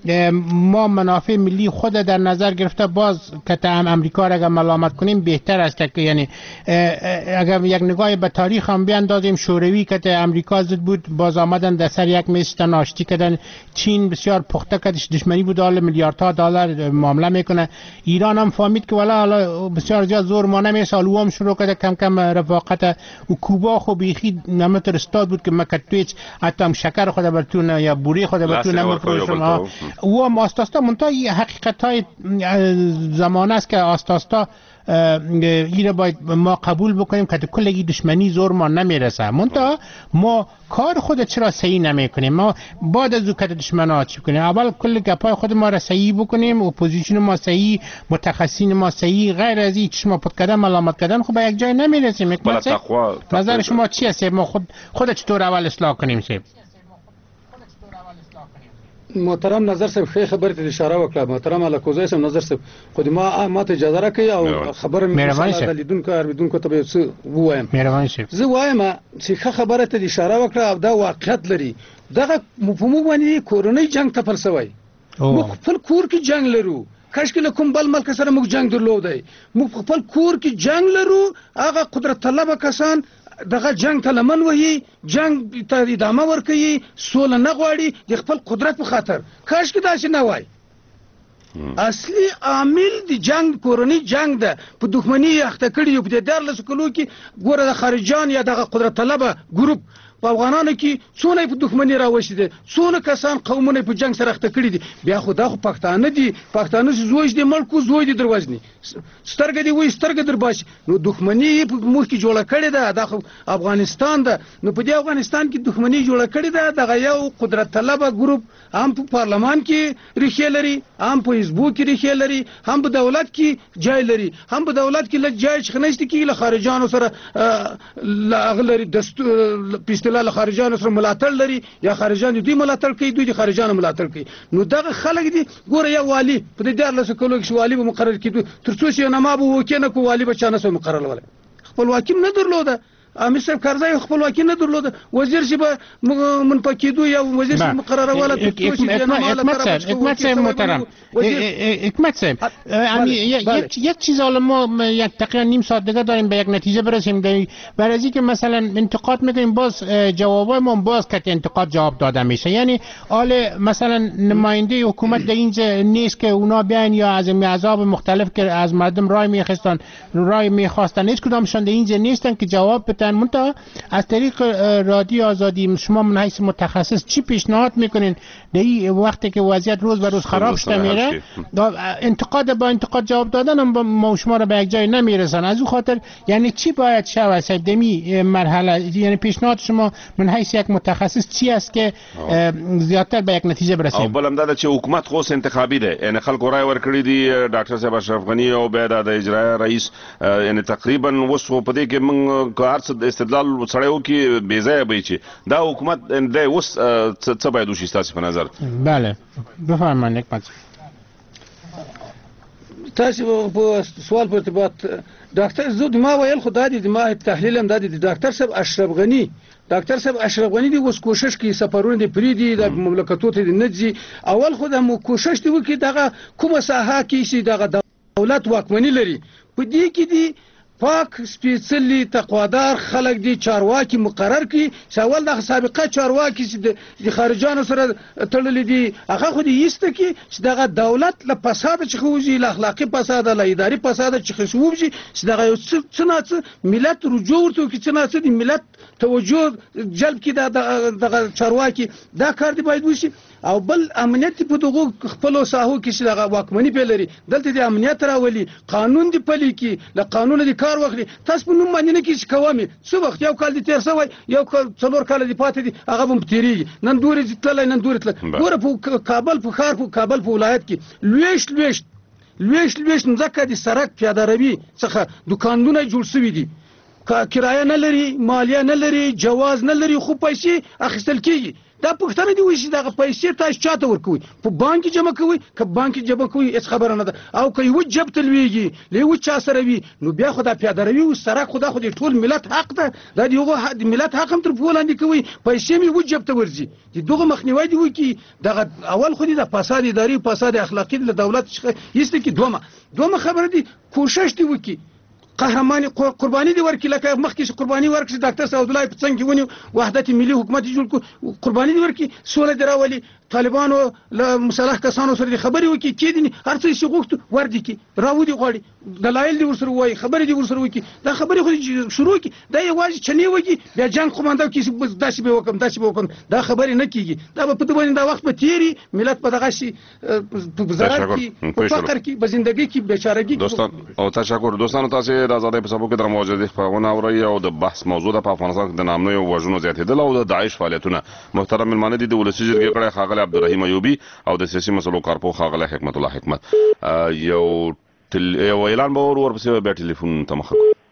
ما منافع ملی خود در نظر گرفته باز که امریکا را اگر ملامت کنیم بهتر است که یعنی اگر یک نگاه به تاریخ هم بیاندازیم شوروی که امریکا ضد بود باز آمدن در سر یک میز آشتی کردن چین بسیار پخته کردش دشمنی بود حالا میلیاردها دلار معامله میکنه ایران هم فهمید که حالا بسیار زیاد زور ما نمیرسه او هم شروع کرده کم کم رفاقت و کوبا خو بیخی نمتر استاد بود که مکتویچ حتی هم شکر خود برتون یا بوری خود برتون نمیفروشم او هم آستاستا منتها حقیقت های زمانه است که آستاستا این باید ما قبول بکنیم که کلگی دشمنی زور ما نمیرسه منتها ما کار خود چرا صحیح نمیکنیم ما بعد از وقت دشمن ها چی کنیم اول کل گپای خود ما را صحیح بکنیم اپوزیشن ما صحیح متخصصین ما صحیح غیر از این چشم پد کردن ملامت کردن خب به یک جای نمیرسیم نظر شما چی است ما خود چطور اول اصلاح کنیم سیب محترم نظر صاحب خیر خبر ته اشاره وکړه محترم الکوزی صاحب نظر صاحب خو ما ته اجازه راکړئ او خبره مې لیدونکو اوریدونکو ته به څه وایم مهرباني صاحب زه وایم چې خبره ته اشاره وکړه او دا واقعیت لري دغه مفهوم باندې کورونی جنگ ته فلسفه موږ خپل کور کې جنگ لرو کاش کې کوم بل ملک سره موږ جنگ درلودای موږ خپل کور کې جنگ لرو هغه قدرت طلبه کسان دغه جنگ ته لمن وهي جنگ ته ادامه ورکوي سوله نه غواړي د خپل قدرت په خاطر کاش کې داسې نه وای اصلي عامل د جنگ کورنی جنگ ده په دښمنۍ اخته کړي یو په 14 کلو کې ګوره د خارجان یا دغه قدرت طلبه ګروپ په افغانانو کې څونه په دښمنۍ راوښتي دي څونه کسان قومونه په جنگ سره اخته کړي دي بیا خو دا خو پښتانه دي پښتانه زوج دي ملک زوج دي دروازني سترګې دی وای سترګې در باسي نو دښمنۍ په مخ کې جوړه کړي ده د افغانستان ده نو په دې افغانستان کې دښمنۍ جوړه کړي ده دغه یو قدرت طلبه ګروپ هم په پارلمان کې ریښې لري هم په حزب کې ریښې لري هم په دولت کې جای لري هم په دولت کې لږ جای شخنيشت کې له خارجانو سره اغلري دستور له خارجانو سره ملاتړ لري یا خارجان دوی ملاتړ کوي دوی د خارجانو ملاتړ کوي نو دغه خلک دي ګوره یا والی په دې 14 کلو کې والی به مقرر کړي ترڅو چې نه ما به وکینه کو والی به چانه سو مقرر ولا خپلواکي نه درلوده امیر صاحب کارزای خپلواکي نه درلوده وزیر شي به منفقیدو یا وزیر شي مقرره ولا حکمت صاحب محترم حکمت صاحب یک چیز حالا ما یک تقریبا نیم ساعت دیگه داریم به یک نتیجه برسیم برای اینکه که مثلا انتقاد میکنیم باز جوابای ما باز که انتقاد جواب داده میشه یعنی حالا مثلا نماینده حکومت در اینجا نیست که اونا بیان یا از احزاب مختلف که از مردم رای میخواستن هیچ کدامشون در اینجا نیستن که جواب گفتن. منتها از طریق رادیو آزادی شما من حیث متخصص چی پیشنهاد میکنین در وقتی که وضعیت روز به روز خراب شده میره؟ انتقاد با انتقاد جواب دادن هم ما شما را به یک جای نمیرسن. از او خاطر یعنی چی باید شود دمی مرحله؟ یعنی پیشنهاد شما من حیث یک متخصص چی است که زیاتر به یک نتیجه برسیم؟ او بلم دا چې حکومت خو انتخابي دی، یعنی خلکو رای ورکړي دي ډاکټر صاحب اشرف غنی او بیا د اجرایه رئیس، یعنی تقریبا اوس په دې کې موږ کار استدلال سړی وکړي بې ځایه به چې دا حکومت دی اوس څه باید وشي ستاسو په نظر؟ بله بفرمایئ حکمت. تاسو په سوال په ارتباط ډاکټر زو د ما ویل خو دا د ما تحلیل هم دا د ډاکټر صاحب اشرف غنی دی اوس کوشش کوي سفرونه دی پری دی د مملکتونو ته نه ځي. اول خو د کوشش دی وکړي دغه کومه ساحه کې چې دغه دولت واکمنی لري په دې کې دی پاک سپیڅلي تقوادار خلک دي چارواکي مقرر کړي چې اول د سابقه چارواکي چې د خارجانو سره تړلي دي هغه خو دې ایسته کړي چې دغه دولت له فساد څخه وځي، له اخلاقي فساد له اداري فساد څخه وځي، چې دغه یو څه ملت رجوع ورته کړي، څه د ملت توجه جلب کړي دغه چارواکي. دا کار دی باید وشي. او بل امنیت په دغه خپل ساحو کې چې دغه واکمني په لري دلته د امنیت راولي، قانون دی پلي کې، له قانون دی کار واخلي. تاسو په نوم باندې نه کیږي کومه څو وخت یو کال دی تیر شوی، یو کال څلور کال دی پاتې دي، هغه هم تیریږي. نن دوري تللی نن دوري تل ګوره په کابل په ښار په کابل په ولایت کې لويش ځکه د سړک پیاده روي څخه دکانونه جوړ شوي دي، کرایه نه لري، مالیه نه لري، جواز نه لري، خو پیسې اخیستل کیږي. دا پښتنه دی وشي دغه پیسې تاسو چاته ورکوي؟ په بانک جمع کوي، که بانک جمع کوي هیڅ خبره نه ده. او که یو جب تلويږي له چا سره وي نو بیا خدا پیاده روي او سره خدا خو د ټول ملت حق ده. دا دیغه ملت حق هم تر پولاندې کوي، پیسې می و جب ته ورځي. دغه مخنیوي دی وکي دغه اول خو د فساد اداري فساد اخلاقي د دولت هیڅ کې دومره خبره دي کوشش دی وکي قهرماني قرباني دي ورکي لکه مخکې قرباني ورکړي ډاکټر صاحب عبد الله په څنګه ونی وحدت ملي حکومت جوړ کو قرباني دي ورکي سوله دراولي طالبانو له مصالح کسانو سره خبري وکي کېدني هر څه شي غوښتو وردي کی راودي غواړي دلایل دي ورسره وای خبري دي ورسره وکي دا خبري خو شروع کی دا یوازې چني وکي بیا جنگ قومانده کی داسې به وکم دا خبري نه کیږي دا په دې باندې دا وخت په تیری ملت په دغه شي په زړه کی په فقر کی په ژوندۍ کی بیچارهګي. دوستان او تشکر دوستانو تاسو د آزادۍ په سبب کې در موجوده خبرونه اوري او د بحث موضوع د افغانستان د نامنوي وژنو زیاتېدل او د داعش فعالیتونه. محترم ملمانه دي د ولسی جرګې کړه خاغله عبدالرحیم ایوبی او د سیاسي مسلو کارپو خاغله حکمت الله حکمت. یو اعلان به ورپسې بیا ټلیفون ته مخه کو.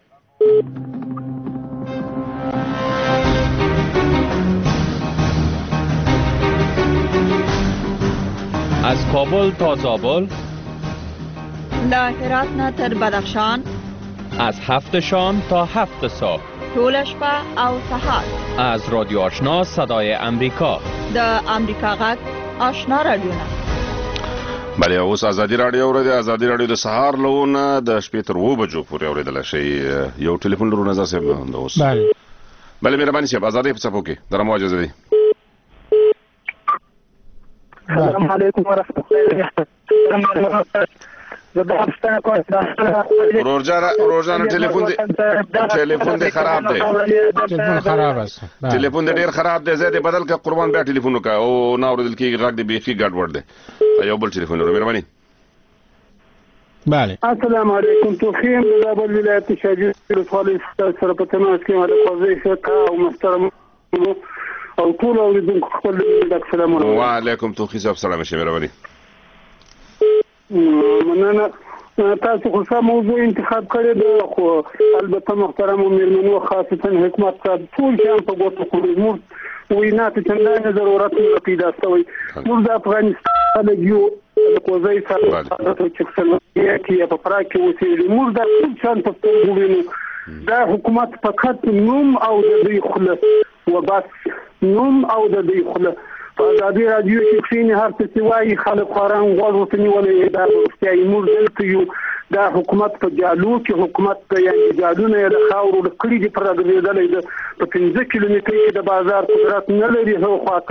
از کابل تا زابل، له هرات نه تر بدخشان، از 7 شام تا 7 صبح، طول شپه او سهار، از رادیو آشنا صدای امریکا، د امریکا غږ آشنا رادیوونه. بله اوس ازادي رادیو د سهار لونه د شپې تر 2 بجو پورې اوریدل شي. یو ټلیفون لرو نظر صاحب د اوس. بله مهرباني صاحب ازادي په څپو کې درمو اجازه دي. السلام علیکم ورحمۃ اللہ. روزانه ټلیفون دی خراب دی. ټلیفون دی ډیر خراب دی. زه دې بدل ک قربان بیا ټلیفون وکا او نو ردل کی غږ دی بیخي ګډ وډ دی. یو بل ټلیفون ورو مهرباني. بله السلام علیکم. توخیم د زابل ولایت شاجوی ولسوالۍ سره په تماس کې ماده قضیه شکا او محترم او ټول اوریدونکو خپل د سلامونه. وعلیکم توخی صاحب سلام شه مهرباني. مننه. تاسو خو سم موضوع انتخاب کړی دی خو البته محترم میرمنو خاصتا حکمت صاحب ټول شان په ګوتو کړی مور وینا ته څنګه ضرورت پیدا شوی. موږ د افغانستان یو کوزای سره چې څنګه کې په پراکې وسیلې موږ د ټول شان په ټولو دا حکومت فقط نوم او د دې خله و بس نوم او د دې خله. ازادي رادیو کې کښینی هر څه چې وایي خلک خوران غوږ ورته نیولې دا رښتیايي موږ دلته یو دا حکومت په جالو کې حکومت په یعنې جالونه یې د خاورو لکړي دي پر راګرځېدلی ده په 15 کیلومترۍ کې د بازار قدرت نه لري هو خواته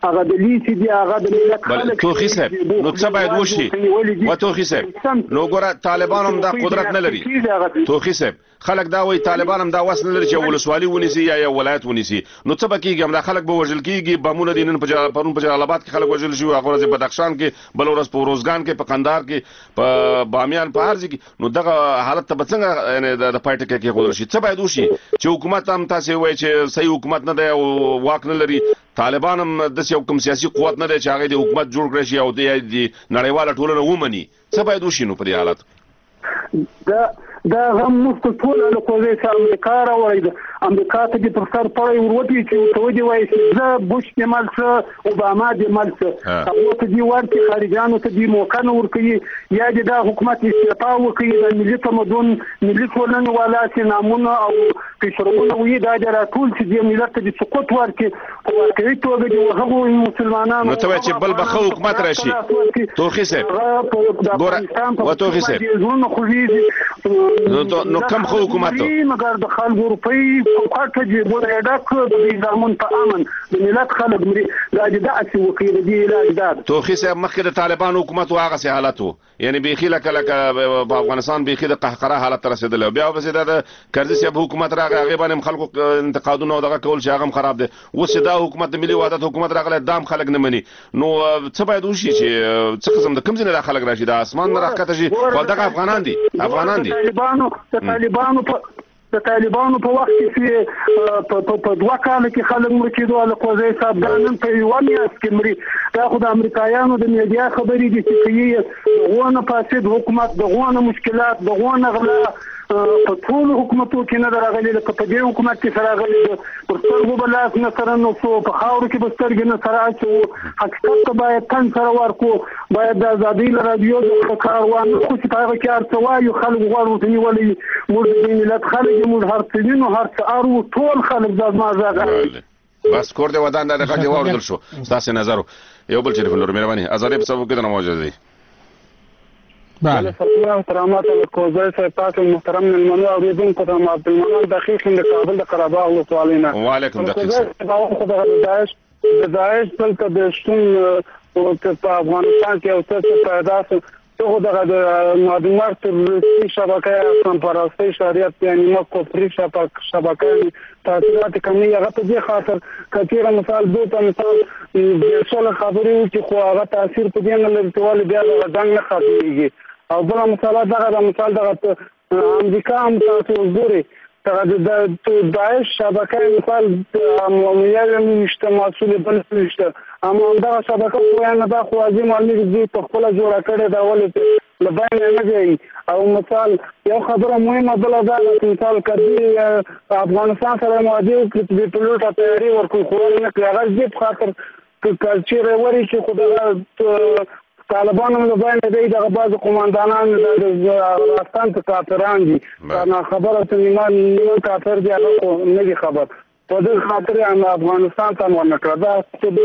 هغه د لیسي دی هغه د ملت خلک توخی صاحب نو څه باید وشي و توخی صاحب نو ګوره طالبان هم دا قدرت نه لري توخی صاحب خلک دا وایي طالبان هم دا وس نه لري چې ولسوالي ونیسي یا ولایت ونیسي نو څه به کېږي دا خلک به وژل کېږي بمونه دي نن پرون په جلال آباد کې خلک وژل شوي هغه ورځ په بدخشان کې بل ورځ په روزګان کې په قندهار کې په بامیان په هر ځای کې نو دغه حالت ته به څنګه یعنې د پای ټکی کېښودل شي څه باید وشي چې حکومت هم تاسې وایي چې صحیح حکومت نه دی او واک نه لري طالبان هم داسې یو کوم سیاسي قوت نه دی چې هغه د حکومت جوړ کړی شي او د نړیواله ټولنه ومني څه باید وشي نو په دې حالت دا غم موږ ټول له کوزې سره امریکا راوړی د امریکا ته د پر سر پړی وروتي چې ته ودی وایي چې زه بوش د مال څه اوباما د مال څه هغه ته دی ورته خارجانو ته دی موقع نه ورکړي یا د حکومت استعفا وکړي د ملي تمدن ملي ټولنې والا چې نامونه او پیشرونه وي دا د راټول چې د ملت د سقوط ورکړي په واقعي توګه د هغو مسلمانانو نو ته چې بل بخو حکومت راشي توخی صاحب ګوره و توخی صاحب نو کم خو حکومت مګر د خلکو روپی کوټه دی بوله ډاک د زمون په امن د ملت خلک مري دا د اسی وکیل دی علاج دا توخی صاحب مخکې د طالبان حکومت واغه سي حالتو یعنی بيخي لکه په افغانستان بيخي د قهقرا حالت رسیدل بیا په د کرزي صاحب حکومت راغی هغه باندې خلکو انتقادونه دغه کول چې هغه خراب دي وسه دا حکومت ملي وحدت حکومت راغله دام خلک نه مني نو څه باید وشي چې څه قسم د کوم ځای نه خلک راشي د اسمان نه راکته شي خو دغه افغانان دي د طالبانو په وخت کې په دوه کال کې خلک مړ کېدو له کوزې صاحب ګانن په یو میاشت کې مري دا خو د امریکایانو د میډیا خبرې دي چې دغونه فاسد حکومت دغونه مشکلات دغونه غلا په ټول حکومتو کې نه راغلي لکه په دې حکومت کې سره راغلي پر سترګو بلاس نه سره نو په خاورو کې بسترګې نه سره اچو حقیقت ته باید تن سره ورکو باید د ازادۍ رادیو د کاروان خو چې په هغه کې هر وایو خلک غواړو چې ولې موږ د ملت خلک موږ هر څه نو هر څه ارو ټول خلک د ما زاغه بس کور دې ودان د غږ واردل شو تاسو نظر یو بل ټلیفون لور مهرباني ازادي په سبب کې نه موجود دی بله سلام احترامات الکوزای صاحب تاسو محترم ملمنو اوریدونکو ته عبد المنان دقیق د کابل د قره باغ ولسوالینا وعلیکم دقیق د داعش دلته د شتون په افغانستان کې او څه پیدا څه د معلومات تروریستي شبکه سمپراستی شریعت یعنی مکفري شبکه تاثیرات کمی هغه په دې خاطر کثیره مثال دوه مثال د څول خبرې چې خو هغه تاثیر په دې نه لري چې بیا د ځنګ نه خاطرېږي او بل مثال دغه مثال دغه امریکا هم تاسو وګورئ د داعش شبکه مثال یو نشته مسؤل بل نشته اما دا شبکه خو نه دا خو ازي معلومات دي په خپل جوړه کړې دا ولې لباین نه دی او مثال یو خبره مهمه بل دا مثال کدي افغانستان سره مواجه کړي په لوټه تیاری ورکو خو نه کړه دې په خاطر چې وري چې خدای طالبانو له باندې دغه بعض قوماندانان د افغانستان ته کافران دي دا خبره ته نیمه کافر دي هغه نه دي خبر په دې خاطر افغانستان ته ورنکړه دا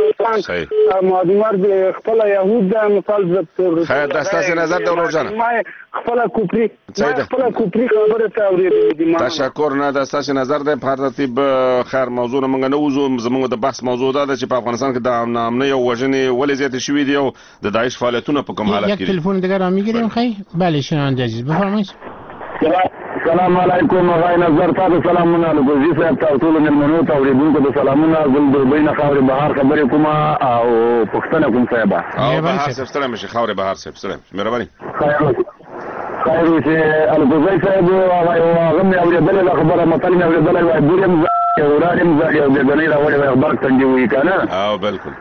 چې معلومات د خپل يهود د مثال خیر د تاسو نظر د ورجن خپل کوپری خبره ته اوریدل تشکر نه د تاسو نظر د په ترتیب خیر موضوع موږ نه وزو زموږ د بحث موضوع ده چې په افغانستان کې د امنیت او وژنې ولې زیات شوې دي او د داعش فعالیتونه په کوم حالت کې یک تلفن دیگر هم میگیریم خیر بله شنونده عزیز بفرمایید سلام علیکم غای نظر تاسو سلامونه علیکم صاحب تاسو له ملمنو ته اوریدونکو د سلامونه ګل د بین خاورې بهار خبرې کوم او پښتنه کوم صاحب او بهار صاحب سلام شي خاورې بهار صاحب سلام مهرباني خیر چې الګوزای صاحب هغه مې اوریدل خبره مطلب مې اوریدل وای بورم ورارم زړی او د غنی راوړی خبر څنګه وی کنه او بالکل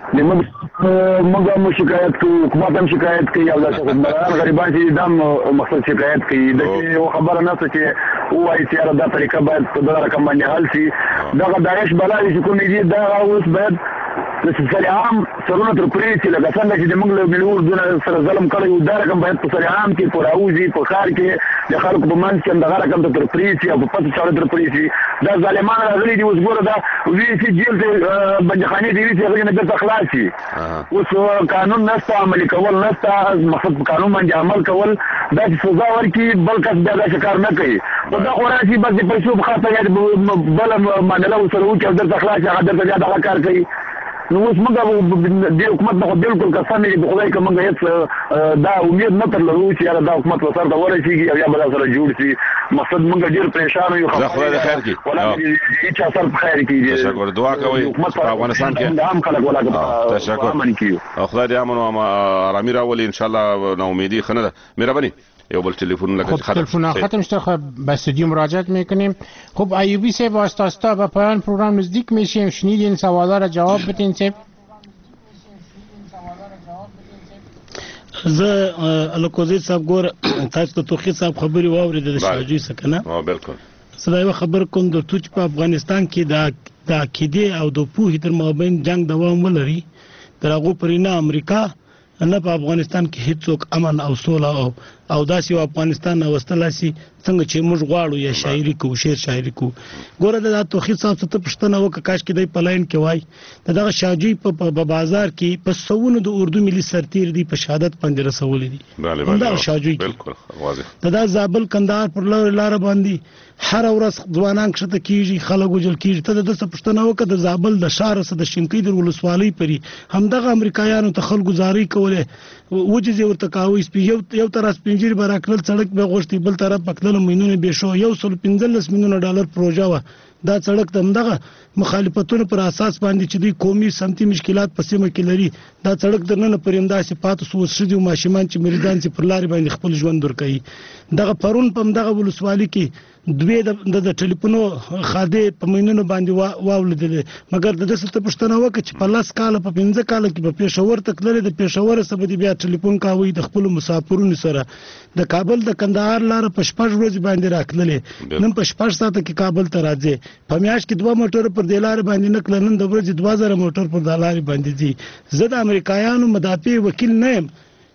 موږ هم شکایت کوو حکومت هم شکایت کوي او د غریبان چې دام مقصد شکایت کوي د خبره نه چې وایي چې دا طریقه باید په دغه رقم باندې حل شي دغه داعش بلای چې کومې دي دا اوس باید د سړي عام سرونه تر پرې چې لکه څنګه چې موږ له مليور دونه سره ظلم کړی دا رقم باید په سړي عام کې په راوځي په ښار کې د خلکو په منځ کې دغه رقم تر پرې شي او په پټ چاړه تر پرې شي دا ظالمان راغلي دي اوس ګوره دا وی چې جیل ته بنجخاني دی چې هغه نه د خلاص شي اوس قانون نشته عملي کول نشته مقصد قانون باندې عمل کول دا چې سزا ورکړي بل کس بیا دا کار نه کوي او دا خو راځي بس د پیسو په خاطر بل معامله وسره وکړي او د خلاص هغه د کار کوي نو اوس موږ د حکومت نه بالکل قسم دی خدای که موږ هیڅ دا امید نه ترلرو چې یاره دا حکومت به سر ته ورسېږي او یا به دا سره جوړ شي مقصد موږ ډېر پریشان یو خدای دې خیر کړي هیڅ اثر په خیر کړي تشکر دعا کوئ په افغانستان کې عام خلک ولاګ تشکر خدای دې امن او آرامي راولي ان شاء الله نا امیدی خنه ده مهربانی یو بل تلفن لکه تلفن ختم شده خب به استودیو مراجعت میکنیم. خب ایوبی صاحب واسطه به پایان پروگرام نزدیک میشیم. شنیدین سوالا را جواب بدین صاحب. زه الکوزی صاحب ګور تاسو ته توخی صاحب خبري واورید د شاجوی سکنه بالکل سلام خبر کوم د توچ په افغانستان کې د عقیده او د پوهې تر مابین جنگ دوام ولري ترغه پرینه امریکا نه په افغانستان کې هیڅوک امن او سوله او داسې افغانستان اوستلاسي څنګه چې موږ غواړو یا شاعري کو شعر شاعري کو ګوره د توخی صاحب ته پښتنه وک کاش کې د پلاین کې وای دغه شاجوی په بازار کې په سونو د اردو ملي سرتیر دی په شهادت باندې رسول دي دا شاجوی بالکل واضح دا زابل کندهار پر لار باندې هر ورځ ځوانان کښته کیږي خلک وجل کیږي ته د پښتنه وک د زابل د شهر سره د شینکی در ولسوالۍ پري همدغه امریکایانو ته خلکو زاری کوله وجزي ورته کاوي یو طرف پنجير براکل سړک به غوښتي بل طرف پکله مینونه به شو $115 میلیون پروژه و دا سړک دغه مخالفتونو پر اساس باندې چې دوی قومي سمتي مشکلات په سیمه کې لري دا سړک درنه پرېندا صفات سو شدي ماشومان چې مریدان چې پر لارې باندې خپل ژوند ورکوي دغه پرون په دغه ولسوالۍ کې دوی د ټلیفونو خاده په مینونو باندې واولدل مګر د څه پښتنه وکړه چې په لاس کال په 15 کال کې په پېښور تکلل د پېښور سره بیا ټلیفون کاوي د خپل مسافرونو سره د کابل د کندهار لار په شپږ ورځې باندې راکللې نن په شپږ ساعته کې کابل ته راځي په میاشت کې 2 موټر پر دلار باندې نکل نن د ورځې 2000 موټر پر دلار باندې دي زه د امریکایانو مدافع وکیل نه یم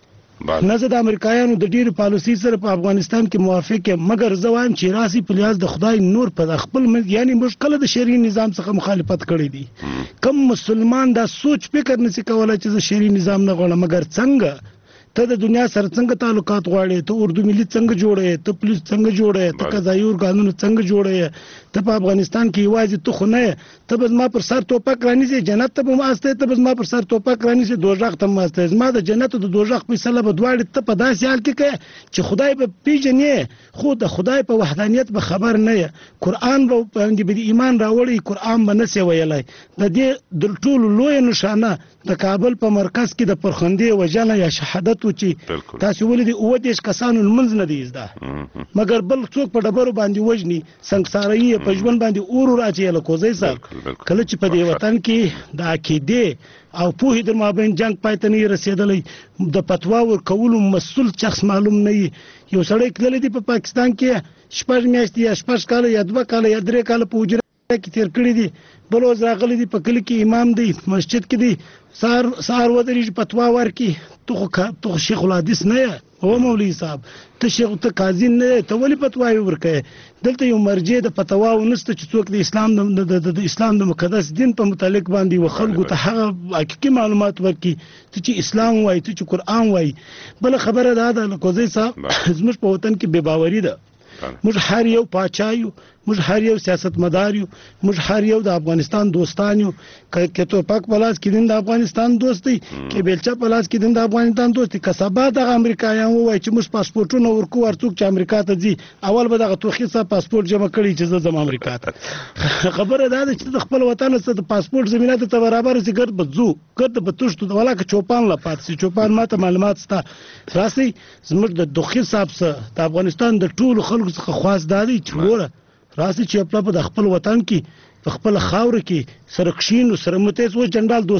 نه زه د امریکایانو د ډیرو پالیسي سره په افغانستان کې موافق یم مګر زه وایم چې راسي په لیاز د خدای نور په خپل یعنی موږ کله د شرعي نظام څخه مخالفت کړی دي کم مسلمان دا سوچ فکر نشي کولای چې زه شرعي نظام نه غواړم مګر څنګه ته د دنیا سره څنګه تعلقات غواړې ته اردو ملي څنګه جوړې ته پولیس څنګه جوړې ته قضایي ارګانونه څنګه جوړې ته په افغانستان کې یوازې ته خو نه ته به ما پر سر توپک رانیسي جنت ته به ماسته ته به ما پر سر توپک رانیسي دوزخ ته ماسته زما د جنت او د دوزخ فیصله به دواړه ته په داسې حال کې کوي چې خدای به پیژنې خو د خدای په وحدانیت به خبر نه قرآن به باندې به ایمان راوړي قرآن به نه سی ویلای د دې د ټولو لوی نشانه د کابل په مرکز کې د پرخندې وجنه یا شهادت و چې تاسو ولې او دیش کسانو المنځ نه دی زده مګر بل څوک په ډبرو باندې وجني څنګهساري په ژوند باندې اور راځي له کوزي صاحب کله چې په دې وطن کې د عقیده او پوهې د مابین جنگ پاتې نه رسیدلې د فتوا ورکولو مسؤل شخص معلوم نه یو سړی کله دی په پاکستان کې شپږ میاشتې یا شپږ کال یا 2 کال یا 3 کال په وجره کې تیر کړی دي بل ورځ راغلی دی په کلی کې امام دی مسجد کې دی سار ودرې فتوا ورکي تو شیخ الحدیث نه او مولوی صاحب ته شیخ ته قاضي نه ته ولې فتوا ورکې دلته یو مرجع د فتوا ونسته چې څوک د اسلام د مقدس دین په متعلق باندې وخلکو ته هغه حقيقي معلومات ورکي چې اسلام وایي چې قرآن وایي بل خبره ده کوزي صاحب زموږ په وطن کې بے باوري ده موږ هر یو پاچایو موږ هر یو سیاستمدار یو موږ هر یو د افغانستان دوستان یو که توپک پلاس کې د افغانستان دوستي کې بیلچا پلاس کې د افغانستان دوستي کسبا د امریکایان وای چې موږ پاسپورتونه ورکو ورڅوک چې امریکا ته ځي اول به دغه توخي صاحب پاسپورت جمع کړي چې زه امریکا ته خبره ده چې د خپل وطن سره د پاسپورت زمينه ته برابر سي ګرد بزو ګرد به توشت ولا که چوپان لا پات سي چوپان ماته معلومات ستا راسي زموږ د دوخي صاحب سره د افغانستان د ټولو خلکو څخه خواست دادي چې وره راسي چې په خپل وطن کې په خپل خاور کې سره کښینو سره متیز و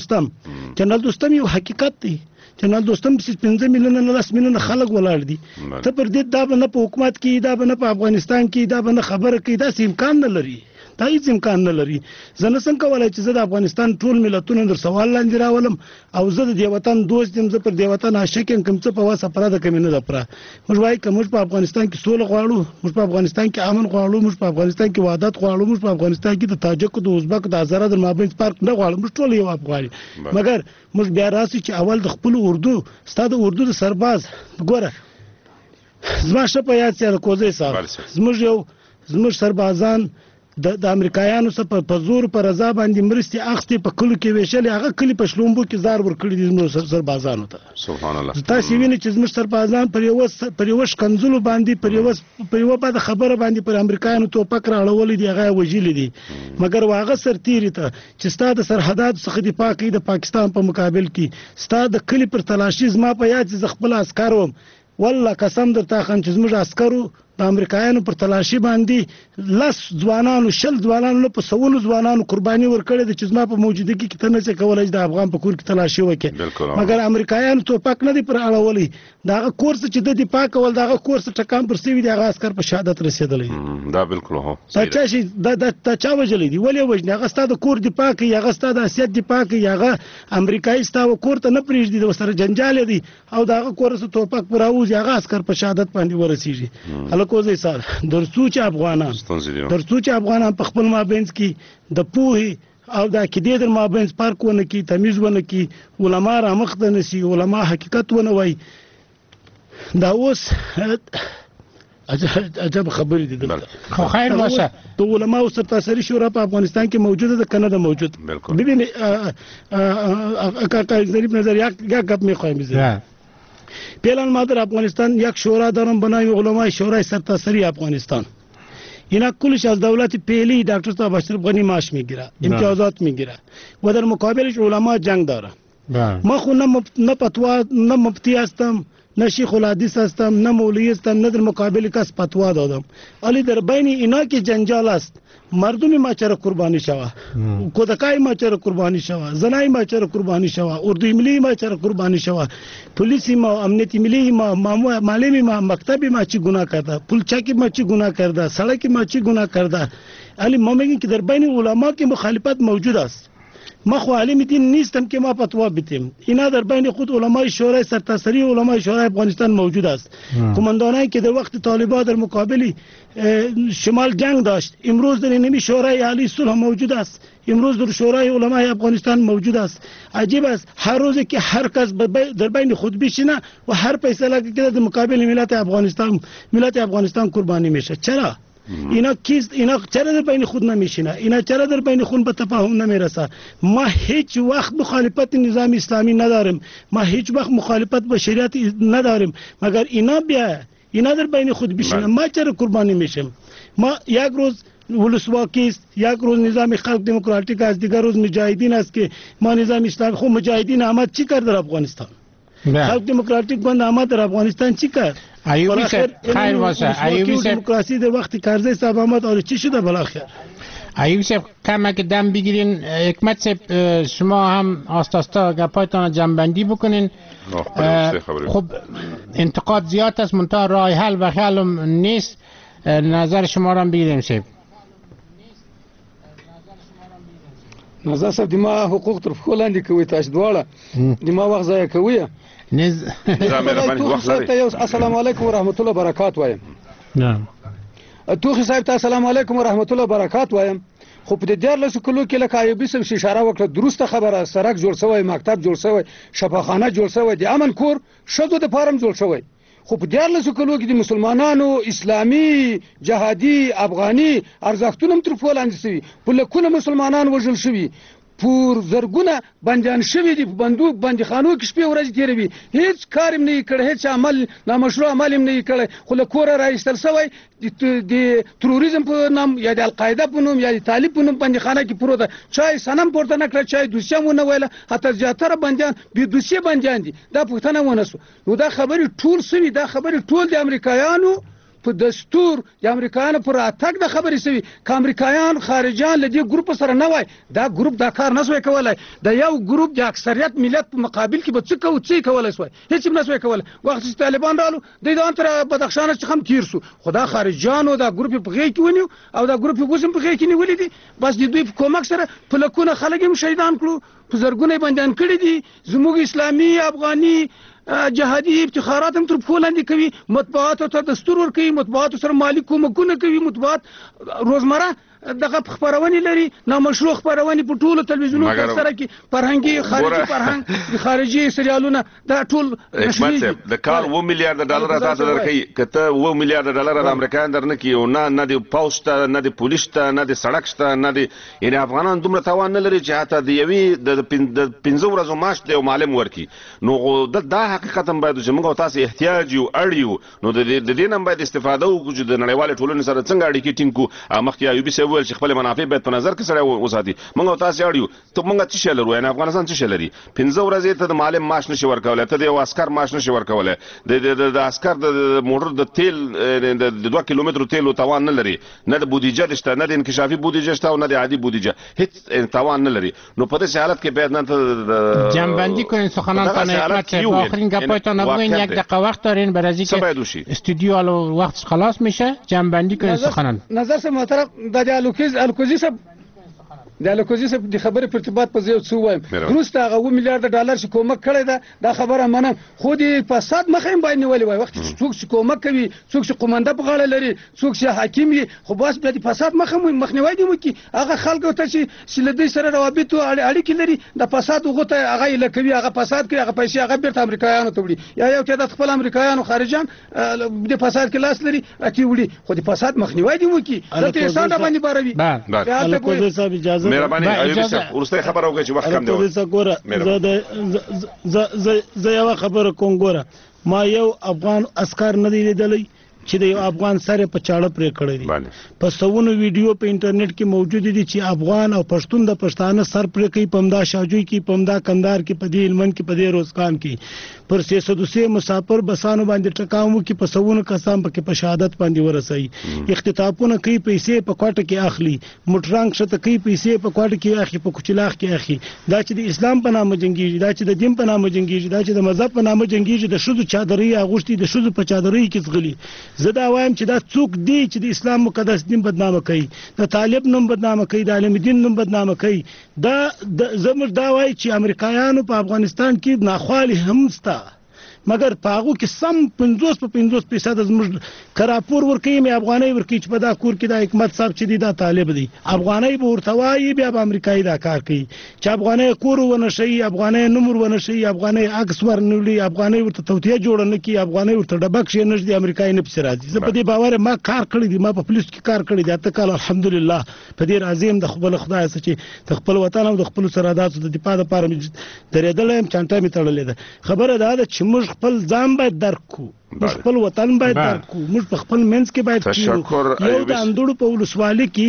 جنرال دوستم یو حقیقت دی جنرال دوستم 15 میلیون نه 10 میلیون خلک ولاړ دي ته پر دې دا به نه په حکومت کې دا به نه په افغانستان کې دا به نه خبره کوي دا امکان نه لري دا هیڅ امکان نه لري زه نه څنګه کولای چې زه د افغانستان ټول ملتونو در سوال لاندې راولم او زه د دې وطن دوست یم زه پر دې وطن عاشق یم کوم څه په واسه پراده کوم نه ده پره موږ وایي که موږ په افغانستان کې سوله غواړو موږ په افغانستان کې امن غواړو موږ په افغانستان کې وحدت غواړو موږ په افغانستان کې د تاجکو د ازبک د هزاره د مابین فرق نه غواړو موږ ټول یو افغاني مګر موږ بیا راسي چې اول د خپل اردو ستاسو اردو د سرباز ګوره زما شپه یاد سره کوزي صاحب زموږ سربازان د امریکایانو سره په زور په رضا باندې مرستې اخستې په کلو کې ویشلې هغه کلی په شلومبو کې زار ورکړي دي زموږ سربازانو ته. سبحان الله. تاسو وینئ چې زموږ سربازان پر یوه شکنځلو باندې پر یوه بده خبره باندې پر امریکایانو توپک راړولي دي هغه وژلي دي مګر واغه سرتیري ته چې ستا د سرحداتو څخه دفاع کوي د پاکستان په مقابل کې ستا د کلي پر تلاشي زما په یاد چې زه خپل عسکر وم والله قسم درته خم چې زموږ عسکرو د امریکایانو پر تلاشي باندې 10 ځوانانو 20 ځوانانو په سوونو ځوانانو قرباني ورکړې د چې زما په موجودګي کې ته نه څه کولای د افغان په کور کې تلاشي وکړي مګر امریکایانو توپک نه دی پر اړولي داغه کورس چې د دفاع کول داغه کورس ټکان پر سوي دغه عسكر په شهادت رسیدلې دا بالکل هو صحیح شي د چا وجلې دی ولې وجنه هغه ستاسو کور دفاع کوي هغه ستاسو حیثیت دفاع کوي هغه امریکایي ستاسو کور ته نه پریږدي د سره جنجال دی او داغه کورس توپک پر راوځي هغه عسكر په شهادت باندې ورسیږي هلکو زې سره درڅو چې افغانان په خپل مابینځ کې د پوهې او د عقیدې در مابینځ فرق ونه کړي تمیز ونه کړي علما رامخته نه شي علما حقیقت ونه وایي دا اوس عجب خبرې دي دلته خو خیر باشه د علماو سرتاسري شورا په افغانستان کې موجوده ده کنه ده موجود ببینید کاکا ظریف نظر یک گپ میخوایم پیلان ما در افغانستان یک شورا دارم بنای علمای شورای سرتاسری افغانستان اینا کلش از دولت پیلی دکتر صاحب اشرف غنی معاش میگیره امتیازات میگیره و در مقابلش علما جنگ داره ما خو نه فتوا نه مفتی هستم نه شیخ الحدیث هستم نه مولوی هستم نه در مقابل کس فتوا دادم ولی در بین اینا که جنجال است مردم ما چرا قربانی شوه کودکای ما چرا قربانی شوه زنای ما چرا قربانی شوه اردوی ملی ما چرا قربانی شوه پلیسی ما امنیتی ملی ما معلمی ما مکتبی ما چی گناه کرده پلچکی ما چی گناه کرده سړکی ما چی گناه کرده علی ما میگیم که در بین علما که مخالفت موجود است ما خو عالم دین نیستم که ما فتوا بدیم اینا در بین خود علمای شورای سرتاسری علمای شورای افغانستان موجود است کماندانایی که در وقت طالبان در مقابل شمال جنگ داشت امروز در این شورای عالی صلح موجود است امروز در شورای علمای افغانستان موجود است عجیب است هر روز که هر کس در بین خود بشینه و هر فیصله که در مقابل ملت افغانستان قربانی میشه چرا اینا چرا در بین خود نمیشینه اینا چرا در بین خود به تفاهم نمیرسه ما هیچ وقت مخالفت نظام اسلامی نداریم ما هیچ وقت مخالفت با شریعت نداریم مگر اینا در بین خود بشینه ما چرا قربانی میشیم ما یک روز ولسواکی است یک روز نظام خلق دموکراتیک است دیگر روز مجاهدین است که ما نظام اسلامی خو مجاهدین آمد چی کرد در افغانستان خلق دموکراتیک بند آمد در افغانستان چی کرد ایوبی صاحب خیر باشه ایوبی صاحب دموکراسی در وقتی کرزی صاحب آمد آره چی شده بالاخره ایوبی صاحب کمک دم بگیرین حکمت صاحب شما هم آستاستا گپایتان جنبندی بکنین خب انتقاد زیاد است منتها راه حل و خیالم نیست نظر شما را هم بگیریم صاحب نظر صاحب د ما حقوق تر پښو لاندې کوي تاسو دواړه د ما وخت ضایع کوي السلام علیکم ورحمت الله وبرکاته وایم توخي صاحب ته السلام علیکم ورحمت الله وبرکاته وایم خو په دې 14 کلو کې لکه ایوبي سم اشاره وکړه درسته خبره سړک جوړ شوی مکتب جوړ شوی شفاخانه جوړ شوی د امن کور شذو د فارم جوړ شوی خو په 14 کلو کې د مسلمانانو اسلامي جهادي افغاني ارزښتونه تر په لاندې شوی په لکونه مسلمانان وژل شوی پور زرګونه بندیان شوی دي په بندوق بندخانو کې شپې ورځې تیروي هیڅ کار نه کړي هیڅ عمل نامشروع عمل نه کړي خو له کوره راایستل شوی د تروریزم په نام یا د القاعده په نوم یا د طالب په نوم بندخانه کې پروت چای سنم پورته نه کړ چای دوسیه مونږ ویله حتی زیاتره بندیان به دوسیه بندیان دي دا پښتنه ونه سو نو دا خبري ټول سوي دا خبري ټول د امریکایانو په دستور د امریکایانو پر اتاک د خبرې سوي ک امریکایان خارجان لدی ګروپ سره نه وای دا ګروپ دا کار نسوي کولای د یو ګروپ د اکثریت ملت په مقابل کې به څه کولای سوي هیڅ هم نسوي کولای وخت چې طالبان رالو د انتر بدخشان څخه هم تیر سو خدا خارجانو دا ګروپ په غي کې ونیو او دا ګروپ په په غي کې نیولې دي بس د دوی په کومک سره په لکونه خلک هم شهیدان کړو په زرګونه بندیان کړي دي زموږ اسلامي افغاني جهادي افتخارات هم تر پولاندې کوي مطبوعات ته دستور ورکوي مطبوعات سره مالی کومکونه کوي مطبوعات روزمره دغه خبرونه لري نامشروع خبرونه په ټولو تلویزیونونو کې سره کې فرهنګي خارجي فرهنګ خارجي سریالونه دا ټول د کال 1 میلیارډ ډالر تاسو درکې کته 1 میلیارډ ډالر د امریکایان درنه کې نه د پوسټ نه د پولیس ته نه د سړک شته نه د یعنی افغانان دومره توان نه لري چې حتی د یوې د 15 ورځو معاش دی معلم ورکی نو دا حقیقت هم باید چې موږ تاسو احتیاج یو اړیو نو د دې نن باید استفاده وکړو چې د نړیوال ټولنې سره څنګه اړیکې ټینګو مخکې ایوبي سه ویل چې خپل منافع باید په نظر کې سره وساتي موږ تاسو اړیو ته موږ څه شي لرو یعنی افغانستان څه شي لري 15 ورځې ته د معلم معاش نشي ورکولای ته د یو عسكر معاش نشي ورکولای د عسكر د موټر د تیل د 2 کیلومتر تیل توان نه لري نه د بودیجه شته نه د انکشافي بودیجه شته او نه د عادي بودیجه هیڅ توان نه لري نو په دې حالت کې باید نه جنبندی کنین سخنانتان حکمت با آخرین گپایتان نگوین 1 دقیقه وقت دارین برای اینکه استودیو الو وقت خلاص میشه جنبندی کنین سخنان نظر سے محترم د الکوزی صاحب د الکوزی صاحب د خبرې په ارتباط په یو څه وایم روسته هغه 2 میلیارډ ډالر چې کومک کړی دا خبره منم خو د فساد مخه باندې نیولې وای وخت څوک چې کومک کوي څوک چې قومنده په غاړه لري څوک چې حاکم وي خو بس د فساد مخنیوي دی مو هغه خلکو ته چې لدی سره روابط او اړیکې لري د فساد وغوته هغه لکوي هغه فساد کوي هغه پیسې هغه بیرته امریکایانو ته وړي یا یو چې د خپل امریکایانو خارجان د فساد کې لاس لري اتی وړي خو د فساد مخنیوي دی مو ته انسان باندې باروي الکوزی صاحب اجازه مهرباني ایوبي صاحب ورسته خبره وکړي چې وخت کم دی زه یو خبره کوم ګوره ما یو افغان عسكر نه دی لیدلی چې د یو افغان سره په چاړه پرې کړی دی په سونو ویډیو په انټرنیټ کې موجود دي چې افغان او پښتون د پښتانه سر پرې کوي پمدا شاجوي کې پمدا کندهار کې په دې علمن کې په دې روزګان کې پر 302 مسافر بسانو باندې ټکاو کې په سونو کسان په کې په شهادت باندې ورسي اختطافونه کوي پیسې په کوټه کې اخلي موټرانګ شته کوي پیسې په کوټه کې اخلي په کوچلاخ کې اخلي دا چې د اسلام په نامه جنگي دا چې د دین په نامه جنگي دا چې د مذهب په نامه جنگي د شذو چادرې اغوستي د شذو په چادرې کې ځغلي زه دا وایم چې دا څوک دی چې د اسلام مقدس دین بدنامه کوي د طالب نوم بدنامه کوي د عالم دین نوم بدنامه کوي دا زموږ دا وایي چې امریکایانو په افغانستان کې ناخوالي هم ستا مگر پاغو کې سم 50% زموږ کراپور ورکې مې افغاني ورکې چې په دا کور کې د حکمت صاحب چې دی دا طالب دی افغاني به ورته وایي بیا به امریکایي دا کار کوي چې افغاني کور ونه شي افغاني نمبر ونه شي افغاني عکس ورنولي افغاني ورته توتیه جوړ نه کی افغاني ورته ډبک شي نشي د امریکایي نه پس راځي زه په دې باور ما کار کړی دی ما په پولیس کې کار کړی دی ته کال الحمدلله په دې راځم د خپل خدای څخه چې د خپل وطن او د خپل سرحداتو د دفاع لپاره درېدلم چانټه می تړلې ده خبره ده چې موږ خپل ځان باید درک کو خپل وطن باید درک کو موږ په خپل منځ کې باید یو د اندړو په ولسوالۍ کې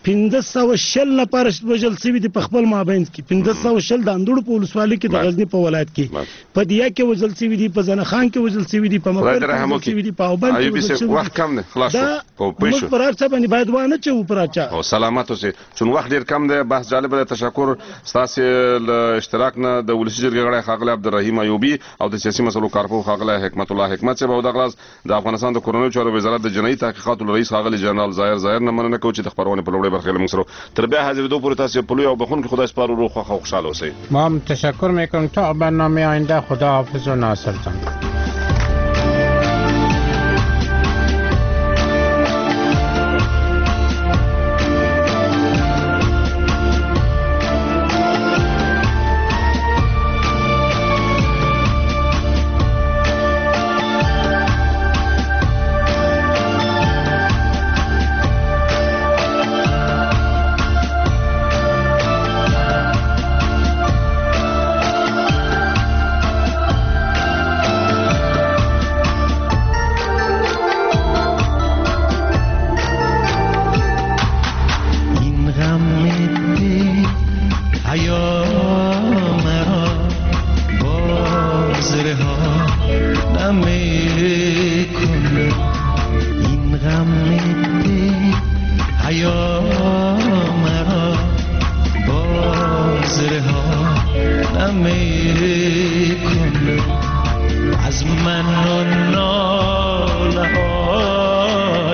1500 نفر وژل شوي دي په خپل مابین کې 1500 د اندړو په ولسوالۍ کې د غزنی په ولایت کې په دیا کې وژل شوي دي په زنه خان کې وژل شوي دي په مکر کې وژل شوي دي په اوبن کې وژل شوي دي وخت کم دی خلاص په پېښو پر هر څه باندې باید وانه چې پر اچا او سلامت اوسئ چون وخت ډیر کم دی بحث جالب دی تشکر تاسو اشتراک نه د ولسی جرګې غړي خاغله عبدالرحیم ایوبی او د سیاسي مسلو کارپو خاغله حکمت الله حکمت صاحب او د غلاس د افغانستان د کورونو چارو وزارت د جنایي تحقیقاتو رئیس خاغلی جنرال ظاهر نه مننه کوي چې د خبرونه په لوړې برخه موږ سره تر بیا حاضرېدو پورې تاسو په لوی او بخون کې خدای سپارو روح خو خوشاله اوسئ ما هم تشکر میکنم تا برنامه آینده خدا حافظ و ناصرتان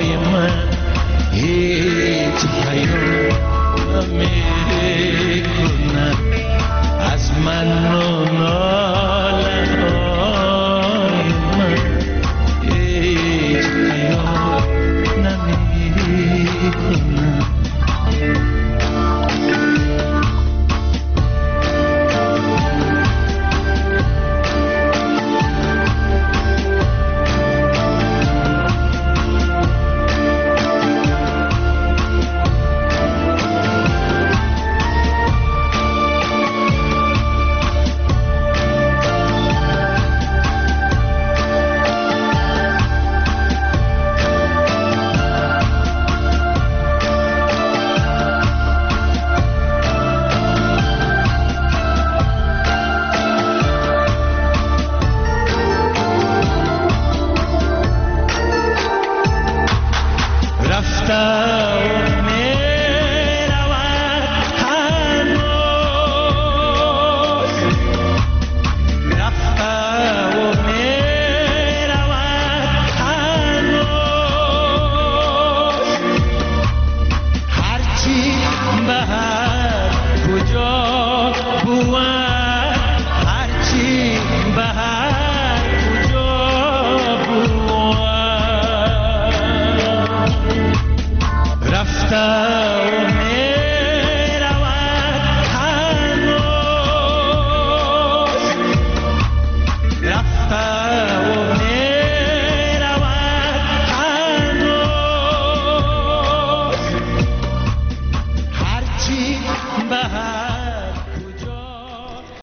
Hey,